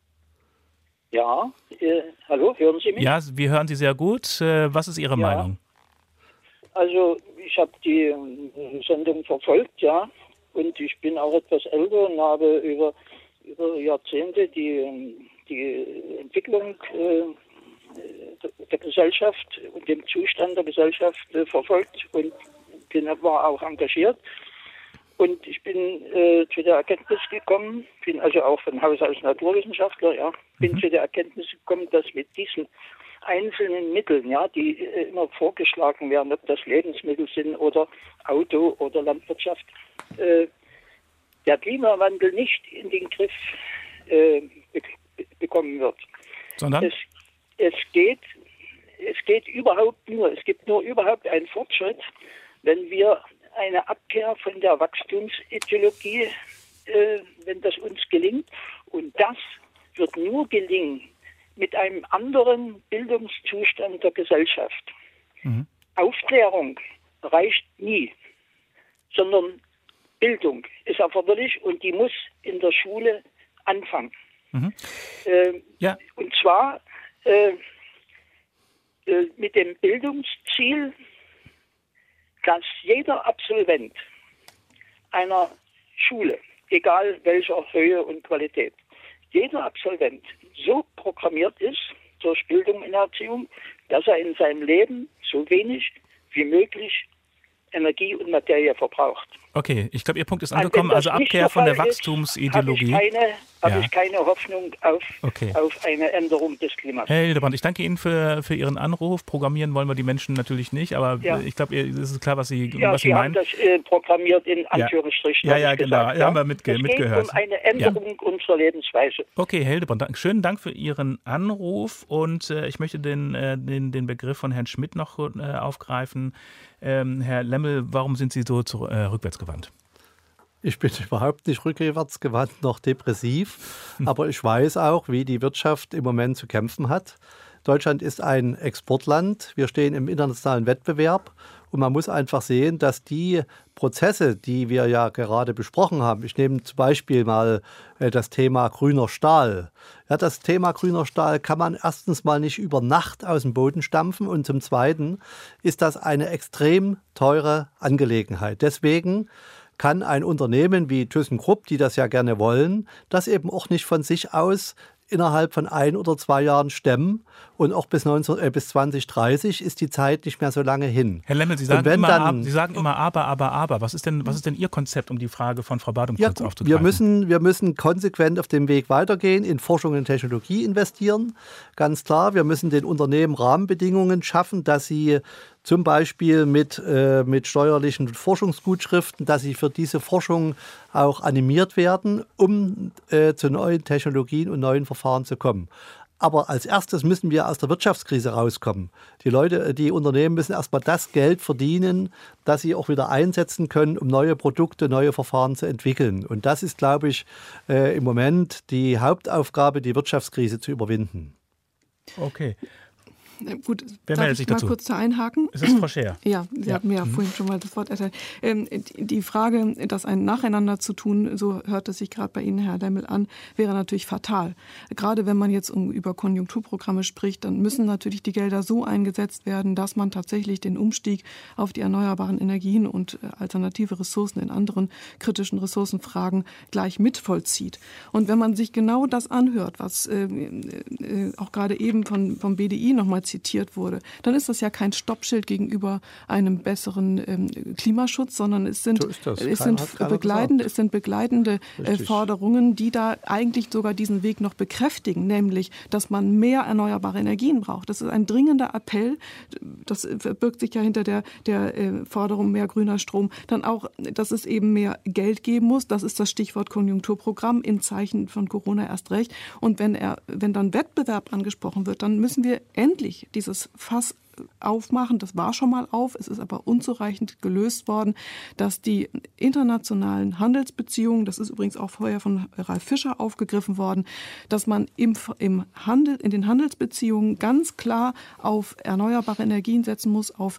Ja, äh, hallo, hören Sie mich? Ja, wir hören Sie sehr gut. Äh, was ist Ihre ja. Meinung? Also ich habe die äh, Sendung verfolgt, ja, und ich bin auch etwas älter und habe über, über Jahrzehnte die, die Entwicklung äh, der Gesellschaft und den Zustand der Gesellschaft äh, verfolgt und bin, war auch engagiert. Und ich bin äh, zu der Erkenntnis gekommen, bin also auch von Haus aus Naturwissenschaftler, ja, bin mhm. zu der Erkenntnis gekommen, dass mit diesen einzelnen Mitteln, ja, die äh, immer vorgeschlagen werden, ob das Lebensmittel sind oder Auto oder Landwirtschaft, äh, der Klimawandel nicht in den Griff äh, be bekommen wird. Sondern? Es, es geht, es geht überhaupt nur, es gibt nur überhaupt einen Fortschritt, wenn wir eine Abkehr von der Wachstumsideologie, äh, wenn das uns gelingt. Und das wird nur gelingen mit einem anderen Bildungszustand der Gesellschaft. Mhm. Aufklärung reicht nie, sondern Bildung ist erforderlich und die muss in der Schule anfangen. Mhm. Äh, ja. Und zwar äh, äh, mit dem Bildungsziel, dass jeder Absolvent einer Schule, egal welcher Höhe und Qualität, jeder Absolvent so programmiert ist durch Bildung und Erziehung, dass er in seinem Leben so wenig wie möglich Energie und Materie verbraucht. Okay, ich glaube, Ihr Punkt ist angekommen. Also Abkehr von der Wachstumsideologie. Habe ich keine, hab ja. ich keine Hoffnung auf, okay. auf eine Änderung des Klimas. Herr Hildebrand, ich danke Ihnen für, für Ihren Anruf. Programmieren wollen wir die Menschen natürlich nicht, aber ja. ich glaube, es ist klar, was Sie, ja, was Sie, Sie meinen. Ja, Sie haben das äh, programmiert in Anführungsstrichen. Ja, ja, ja genau. Gesagt, ja, haben wir mitge es mitgehört. Es geht um eine Änderung ja. unserer Lebensweise. Okay, Herr Hildebrand, danke, schönen Dank für Ihren Anruf und äh, ich möchte den, äh, den, den Begriff von Herrn Schmidt noch äh, aufgreifen. Ähm, Herr Lemmel, warum sind Sie so zu, äh, rückwärtsgewandt? Ich bin überhaupt nicht rückwärtsgewandt noch depressiv, aber ich weiß auch, wie die Wirtschaft im Moment zu kämpfen hat. Deutschland ist ein Exportland, wir stehen im internationalen Wettbewerb und man muss einfach sehen, dass die Prozesse, die wir ja gerade besprochen haben, ich nehme zum Beispiel mal das Thema grüner Stahl. Ja, das Thema grüner Stahl kann man erstens mal nicht über Nacht aus dem Boden stampfen und zum Zweiten ist das eine extrem teure Angelegenheit. Deswegen kann ein Unternehmen wie ThyssenKrupp, die das ja gerne wollen, das eben auch nicht von sich aus innerhalb von ein oder zwei Jahren stemmen. Und auch bis, neunzehn, äh, bis zwanzig dreißig ist die Zeit nicht mehr so lange hin. Herr Lemmel, Sie sagen, immer, dann, ab, Sie sagen immer aber, aber, aber. Was ist denn, was ist denn Ihr Konzept, um die Frage von Frau Badum ja, kurz aufzugreifen? Wir müssen, wir müssen konsequent auf dem Weg weitergehen, in Forschung und Technologie investieren. Ganz klar, wir müssen den Unternehmen Rahmenbedingungen schaffen, dass sie zum Beispiel mit, äh, mit steuerlichen Forschungsgutschriften, dass sie für diese Forschung auch animiert werden, um äh, zu neuen Technologien und neuen Verfahren zu kommen. Aber als erstes müssen wir aus der Wirtschaftskrise rauskommen. Die Leute, die Unternehmen müssen erstmal das Geld verdienen, das sie auch wieder einsetzen können, um neue Produkte, neue Verfahren zu entwickeln. Und das ist, glaube ich, äh, im Moment die Hauptaufgabe, die Wirtschaftskrise zu überwinden. Okay. Gut, Wer darf meldet ich sich mal dazu? kurz da einhaken? Ist es Frau Scheer? Ja, Sie Ja. hatten mir ja Mhm. vorhin schon mal das Wort erteilt. Ähm, die Frage, das ein Nacheinander zu tun, so hört es sich gerade bei Ihnen, Herr Lemmel, an, wäre natürlich fatal. Gerade wenn man jetzt um, über Konjunkturprogramme spricht, dann müssen natürlich die Gelder so eingesetzt werden, dass man tatsächlich den Umstieg auf die erneuerbaren Energien und äh, alternative Ressourcen in anderen kritischen Ressourcenfragen gleich mitvollzieht. Und wenn man sich genau das anhört, was äh, äh, auch gerade eben von, vom B D I nochmal zitiert wurde, dann ist das ja kein Stoppschild gegenüber einem besseren ähm, Klimaschutz, sondern es sind, So ist das. es Keiner sind hat keiner begleitende, es sind begleitende äh, Richtig. Forderungen, die da eigentlich sogar diesen Weg noch bekräftigen, nämlich, dass man mehr erneuerbare Energien braucht. Das ist ein dringender Appell. Das verbirgt sich ja hinter der, der äh, Forderung mehr grüner Strom. Dann auch, dass es eben mehr Geld geben muss. Das ist das Stichwort Konjunkturprogramm in Zeichen von Corona erst recht. Und wenn er, wenn dann Wettbewerb angesprochen wird, dann müssen wir endlich dieses Fass aufmachen. Das war schon mal auf, es ist aber unzureichend gelöst worden, dass die internationalen Handelsbeziehungen, das ist übrigens auch vorher von Ralf Fischer aufgegriffen worden, dass man im, im Handel, in den Handelsbeziehungen ganz klar auf erneuerbare Energien setzen muss, auf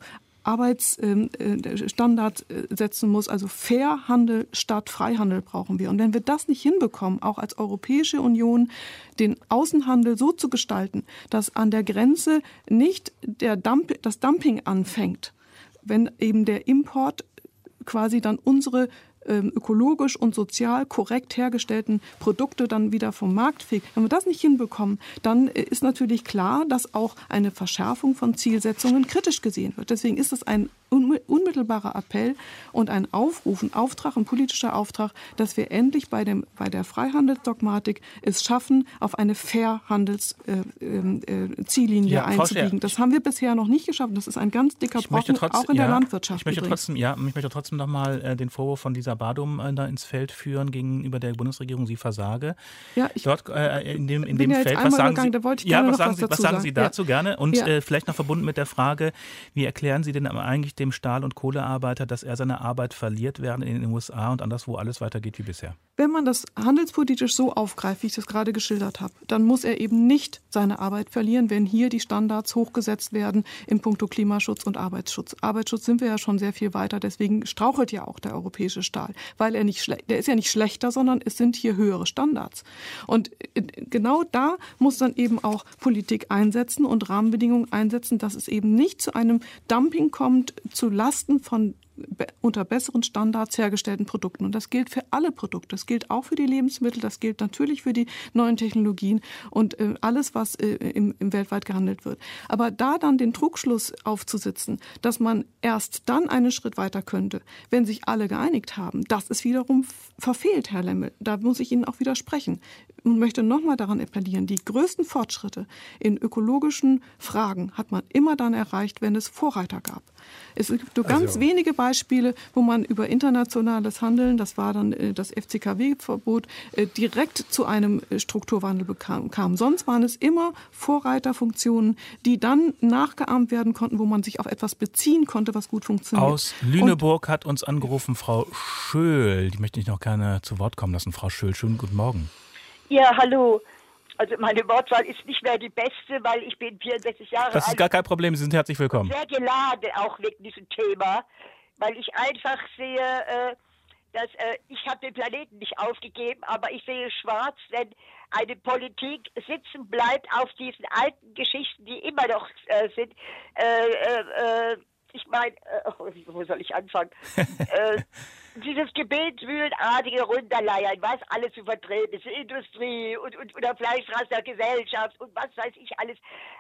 Arbeitsstandards setzen muss, also Fairhandel statt Freihandel brauchen wir. Und wenn wir das nicht hinbekommen, auch als Europäische Union, den Außenhandel so zu gestalten, dass an der Grenze nicht der Dump- das Dumping anfängt, wenn eben der Import quasi dann unsere ökologisch und sozial korrekt hergestellten Produkte dann wieder vom Markt fegt. Wenn wir das nicht hinbekommen, dann ist natürlich klar, dass auch eine Verschärfung von Zielsetzungen kritisch gesehen wird. Deswegen ist es ein unmittelbarer Appell und ein Aufruf, ein Auftrag, ein politischer Auftrag, dass wir endlich bei, dem, bei der Freihandelsdogmatik es schaffen, auf eine Fairhandelsziellinie äh, äh, ja, einzubiegen. Das haben wir bisher noch nicht geschafft. Das ist ein ganz dicker Brocken, trotz, auch in ja, der Landwirtschaft. Ich möchte übrigens. trotzdem, ja, ich möchte trotzdem noch mal äh, den Vorwurf von Lisa Badum äh, da ins Feld führen gegenüber der Bundesregierung, sie versage. Ja, ich Dort äh, in dem, in bin dem ja jetzt Feld, einmal was sagen gegangen, Sie, da wollte ich ja, gerne was noch sagen was Sie, was dazu sagen Sie sagen. dazu Ja. gerne? Und Ja. äh, vielleicht noch verbunden mit der Frage, wie erklären Sie denn eigentlich dem Stahl- und Kohlearbeiter, dass er seine Arbeit verliert, während in den U S A und anderswo alles weitergeht wie bisher? Wenn man das handelspolitisch so aufgreift, wie ich das gerade geschildert habe, dann muss er eben nicht seine Arbeit verlieren, wenn hier die Standards hochgesetzt werden in puncto Klimaschutz und Arbeitsschutz. Arbeitsschutz sind wir ja schon sehr viel weiter, deswegen strauchelt ja auch der europäische Stahl, weil er nicht schle- der ist ja nicht schlechter, sondern es sind hier höhere Standards. Und genau da muss dann eben auch Politik einsetzen und Rahmenbedingungen einsetzen, dass es eben nicht zu einem Dumping kommt zu Lasten von be- unter besseren Standards hergestellten Produkten. Und das gilt für alle Produkte. Das gilt auch für die Lebensmittel, das gilt natürlich für die neuen Technologien und äh, alles, was äh, im, im weltweit gehandelt wird. Aber da dann den Trugschluss aufzusitzen, dass man erst dann einen Schritt weiter könnte, wenn sich alle geeinigt haben, das ist wiederum verfehlt, Herr Lemmel. Da muss ich Ihnen auch widersprechen. Und möchte nochmal daran appellieren, die größten Fortschritte in ökologischen Fragen hat man immer dann erreicht, wenn es Vorreiter gab. Es gibt nur ganz Also. wenige Beispiele, wo man über internationales Handeln, das war dann äh, das F C K W-Verbot, äh, direkt zu einem äh, Strukturwandel bekam, kam. Sonst waren es immer Vorreiterfunktionen, die dann nachgeahmt werden konnten, wo man sich auf etwas beziehen konnte, was gut funktioniert. Aus Lüneburg Und, hat uns angerufen Frau Schöll. Die möchte ich noch gerne zu Wort kommen lassen. Frau Schöll, schönen guten Morgen. Ja, hallo. Also meine Wortwahl ist nicht mehr die beste, weil ich bin vierundsechzig Jahre alt. Das ist gar kein Problem, Sie sind herzlich willkommen. Sehr geladen auch wegen diesem Thema, weil ich einfach sehe, äh, dass äh, ich habe den Planeten nicht aufgegeben, aber ich sehe schwarz, wenn eine Politik sitzen bleibt auf diesen alten Geschichten, die immer noch äh, sind. Äh, äh, äh, ich meine, äh, wo soll ich anfangen? äh, Dieses gebetsmühlenartige Runterleiern, was alles zu vertreten ist, Industrie und, und oder Fleischrasse der Gesellschaft und was weiß ich alles.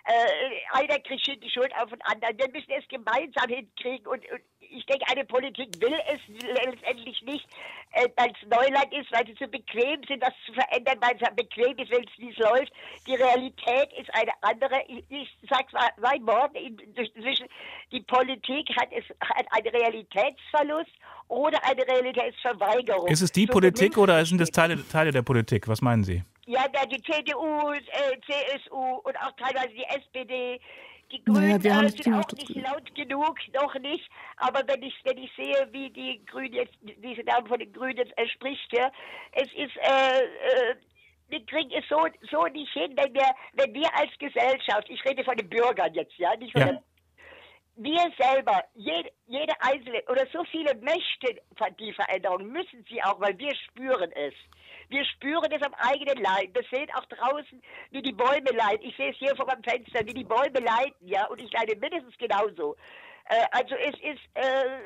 Äh, einer kriegt die Schuld auf den anderen. Wir müssen es gemeinsam hinkriegen und, und ich denke, eine Politik will es letztendlich nicht, äh, weil es Neuland ist, weil sie zu bequem sind, das zu verändern, weil es bequem ist, wenn es nicht läuft. Die Realität ist eine andere. Ich, ich sage mein Wort, inzwischen, die Politik hat, es, hat einen Realitätsverlust oder eine Realitätsverweigerung. Ist es die so Politik oder sind es Teile, Teile der Politik? Was meinen Sie? Ja, die C D U, äh, C S U und auch teilweise die S P D. Die Grünen naja, wir haben äh, sind auch nicht laut genug, noch nicht. Aber wenn ich, wenn ich sehe, wie die Grünen jetzt, diese Dame von den Grünen jetzt äh, spricht, ja, es ist, äh, äh, wir kriegen es so, so nicht hin, wenn wir, wenn wir als Gesellschaft, ich rede von den Bürgern jetzt, ja, nicht von ja. den, wir selber, jede, jede einzelne oder so viele möchten die Veränderung, müssen sie auch, weil wir spüren es. Wir spüren es am eigenen Leib. Wir sehen auch draußen, wie die Bäume leiden. Ich sehe es hier vor meinem Fenster, wie die Bäume leiden, ja, und ich leide mindestens genauso. Äh, also es ist, äh,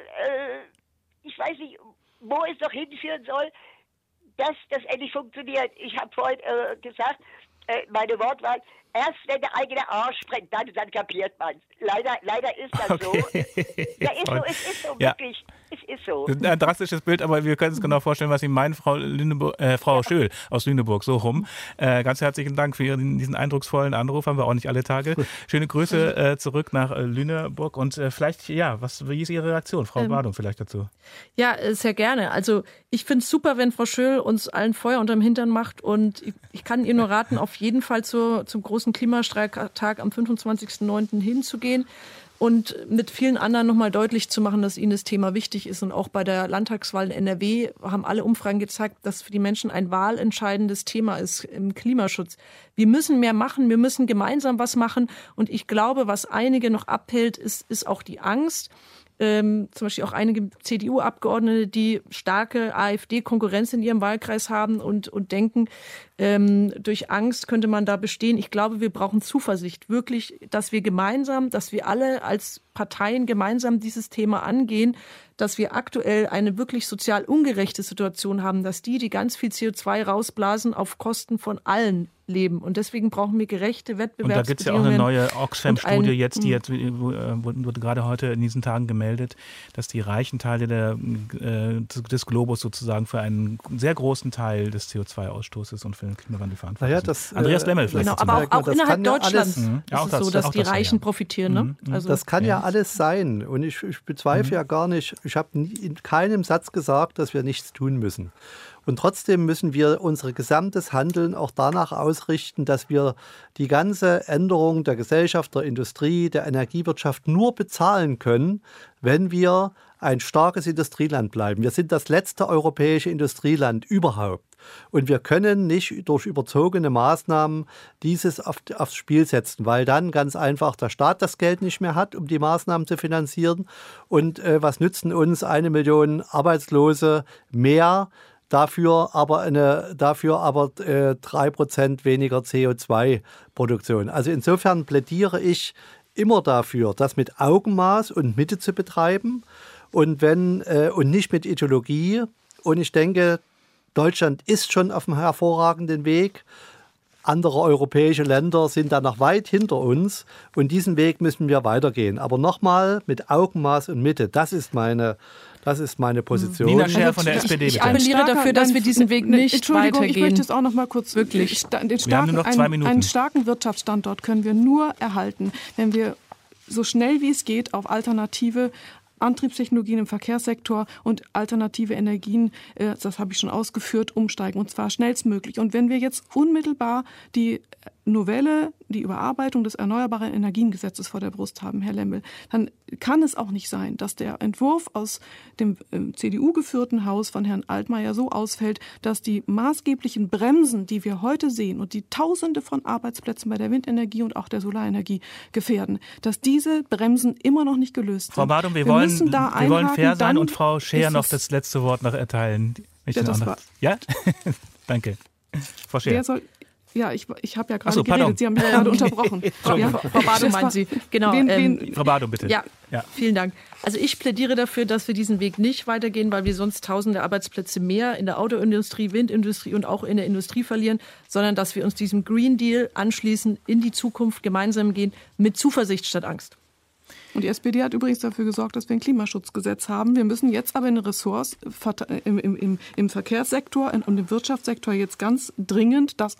äh, ich weiß nicht, wo es noch hinführen soll, dass das endlich funktioniert. Ich habe vorhin äh, gesagt, äh, meine Wortwahl, erst wenn der eigene Arsch sprengt, dann, dann kapiert man es. Leider, leider ist das okay. so. Ja, ist so, es ist so, ja. wirklich. Es ist so. Das ist ein drastisches Bild, aber wir können uns genau vorstellen, was Sie meinen, Frau, Lüneburg, äh, Frau Schöll aus Lüneburg, so rum. Äh, ganz herzlichen Dank für Ihren, diesen eindrucksvollen Anruf, haben wir auch nicht alle Tage. Schöne Grüße äh, zurück nach äh, Lüneburg und äh, vielleicht, ja, was, wie ist Ihre Reaktion, Frau ähm, Badung vielleicht dazu? Ja, sehr gerne. Also ich finde es super, wenn Frau Schöll uns allen Feuer unterm Hintern macht und ich, ich kann ihr nur raten, auf jeden Fall zur, zum großen Klimastreiktag am fünfundzwanzigsten neunten hinzugehen. Und mit vielen anderen nochmal deutlich zu machen, dass ihnen das Thema wichtig ist. Und auch bei der Landtagswahl in N R W haben alle Umfragen gezeigt, dass für die Menschen ein wahlentscheidendes Thema ist im Klimaschutz. Wir müssen mehr machen, wir müssen gemeinsam was machen. Und ich glaube, was einige noch abhält, ist, ist auch die Angst. Ähm, zum Beispiel auch einige C D U-Abgeordnete, die starke AfD-Konkurrenz in ihrem Wahlkreis haben und, und denken, ähm, durch Angst könnte man da bestehen. Ich glaube, wir brauchen Zuversicht, wirklich, dass wir gemeinsam, dass wir alle als Parteien gemeinsam dieses Thema angehen, dass wir aktuell eine wirklich sozial ungerechte Situation haben, dass die, die ganz viel C O zwei rausblasen, auf Kosten von allen leben. Und deswegen brauchen wir gerechte Wettbewerbsbedingungen. Und da gibt es ja auch eine neue Oxfam-Studie jetzt, die jetzt wurde gerade heute in diesen Tagen gemeldet, dass die reichen Teile der, äh, des Globus sozusagen für einen sehr großen Teil des C O zwei Ausstoßes und für den Klimawandel verantwortlich naja, das, sind. Andreas Lemmel vielleicht. Genau, aber auch, auch innerhalb ja Deutschlands alles, ist es so, dass die das, Reichen ja. profitieren. Ne? Mhm. Also, das kann ja, ja alles sein. Und ich, ich bezweifle mhm. ja gar nicht, ich habe in keinem Satz gesagt, dass wir nichts tun müssen. Und trotzdem müssen wir unser gesamtes Handeln auch danach ausrichten, dass wir die ganze Änderung der Gesellschaft, der Industrie, der Energiewirtschaft nur bezahlen können, wenn wir ein starkes Industrieland bleiben. Wir sind das letzte europäische Industrieland überhaupt. Und wir können nicht durch überzogene Maßnahmen dieses auf, aufs Spiel setzen, weil dann ganz einfach der Staat das Geld nicht mehr hat, um die Maßnahmen zu finanzieren. Und äh, was nützen uns eine Million Arbeitslose mehr? Dafür aber, eine, dafür aber äh, drei Prozent weniger C O zwei Produktion. Also insofern plädiere ich immer dafür, das mit Augenmaß und Mitte zu betreiben und, wenn, äh, und nicht mit Ideologie. Und ich denke, Deutschland ist schon auf einem hervorragenden Weg. Andere europäische Länder sind da noch weit hinter uns. Und diesen Weg müssen wir weitergehen. Aber nochmal mit Augenmaß und Mitte. Das ist meine Das ist meine Position. Nina Scher von der S P D. Ich, ich appelliere dafür, dass wir diesen Weg nicht Entschuldigung, weitergehen. ich möchte es auch noch mal kurz wirklich. Den starken, wir haben nur noch zwei Minuten. Einen, einen starken Wirtschaftsstandort können wir nur erhalten, wenn wir so schnell wie es geht auf alternative Antriebstechnologien im Verkehrssektor und alternative Energien, das habe ich schon ausgeführt, umsteigen, und zwar schnellstmöglich. Und wenn wir jetzt unmittelbar die Novelle, die Überarbeitung des Erneuerbaren Energiengesetzes vor der Brust haben, Herr Lemmel, dann kann es auch nicht sein, dass der Entwurf aus dem äh, C D U-geführten Haus von Herrn Altmaier so ausfällt, dass die maßgeblichen Bremsen, die wir heute sehen und die Tausende von Arbeitsplätzen bei der Windenergie und auch der Solarenergie gefährden, dass diese Bremsen immer noch nicht gelöst sind. Frau Badum, wir, wir, wollen, müssen da wir wollen fair sein und Frau Scher noch es, das letzte Wort noch erteilen. Ja, das war, ja? Danke. Frau Scher. Wer soll... Ja, ich, ich habe ja gerade so, geredet, Sie haben mich gerade unterbrochen. Ja, Frau Badum meint Sie. Genau. Wen, wen, ähm, Frau Badum, bitte. Ja, ja, vielen Dank. Also ich plädiere dafür, dass wir diesen Weg nicht weitergehen, weil wir sonst tausende Arbeitsplätze mehr in der Autoindustrie, Windindustrie und auch in der Industrie verlieren, sondern dass wir uns diesem Green Deal anschließen, in die Zukunft gemeinsam gehen, mit Zuversicht statt Angst. Und die S P D hat übrigens dafür gesorgt, dass wir ein Klimaschutzgesetz haben. Wir müssen jetzt aber in den Ressorts im, im, im, im Verkehrssektor und im Wirtschaftssektor jetzt ganz dringend das auch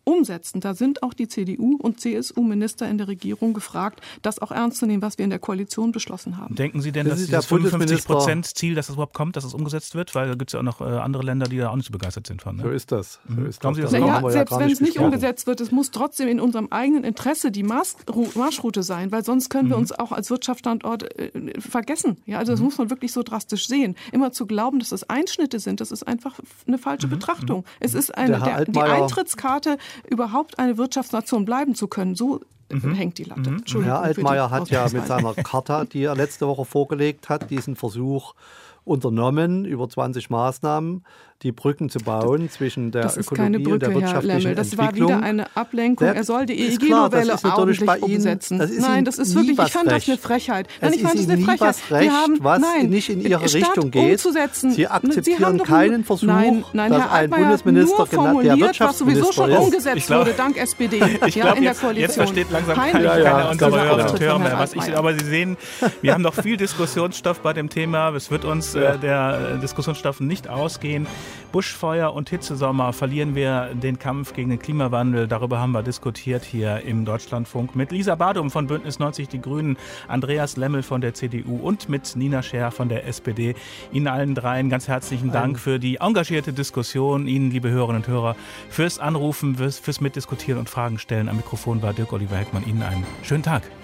umsetzen. Da sind auch die C D U- und C S U-Minister in der Regierung gefragt, das auch ernst zu nehmen, was wir in der Koalition beschlossen haben. Denken Sie denn, Das dass ist dieses der fünfundfünfzig Prozent Bundesminister- Ziel, dass es überhaupt kommt, dass es umgesetzt wird? Weil da gibt es ja auch noch äh, andere Länder, die da auch nicht so begeistert sind von. Ne? So ist das. So Mhm. ist Glauben Sie, das. das Darüber Naja, haben wir ja selbst gar wenn es nicht gesprochen. umgesetzt wird, es muss trotzdem in unserem eigenen Interesse die Marsch- Marschroute sein, weil sonst können wir Mhm. uns auch als Wirtschaftsstandort äh, vergessen. Ja, also das muss man wirklich so drastisch sehen. Immer zu glauben, dass das Einschnitte sind, das ist einfach eine falsche Mhm. Betrachtung. Es ist eine, Der Herr der, die Altmaier- Eintrittskarte, überhaupt eine Wirtschaftsnation bleiben zu können. So Mhm. hängt die Latte. Mhm. Entschuldigung Herr für die Altmaier hat ja mit Ausdrucksweise. seiner Charta, die er letzte Woche vorgelegt hat, diesen Versuch unternommen, über zwanzig Maßnahmen die Brücken zu bauen zwischen der Das ist Ökologie keine und Brücke, der Herr wirtschaftlichen Lemmel. Das war Entwicklung. wieder eine Ablenkung. Der- Er soll die ist klar, das EEG-Novelle ist natürlich bei ordentlich Ihnen- umsetzen. das ist Nein, Ihnen das ist nie wirklich, ich was fand das recht. eine Frechheit. Es Nein, ich ist fand das Ihnen eine nie Frechheit. was recht, was nein, nicht in Ihre statt Richtung geht. umzusetzen, Sie akzeptieren haben doch keinen nur- Versuch, nein, nein, dass Herr ein Altmaier Bundesminister hat nur genannt, der formuliert, was sowieso schon Wirtschaftsminister ist. umgesetzt Ich glaub- wurde, dank S P D Ich ja, glaube, in der jetzt, jetzt Koalition. versteht langsam Peinlich. keiner, Ja, ja, keiner unserer ganz Hörer und genau. Hörer Von mehr. Herrn Was ich, Altmaier. aber Sie sehen, wir haben noch viel Diskussionsstoff bei dem Thema. Es wird uns äh, der äh, Diskussionsstoff nicht ausgehen. Buschfeuer und Hitzesommer, verlieren wir den Kampf gegen den Klimawandel? Darüber haben wir diskutiert hier im Deutschlandfunk mit Lisa Badum von Bündnis neunzig Die Grünen, Andreas Lemmel von der C D U und mit Nina Scher von der S P D. Ihnen allen dreien ganz herzlichen Dank für die engagierte Diskussion. Ihnen, liebe Hörerinnen und Hörer, fürs Anrufen, fürs, fürs Mitdiskutieren und Fragen stellen. Am Mikrofon war Dirk Oliver Heckmann. Ihnen einen schönen Tag.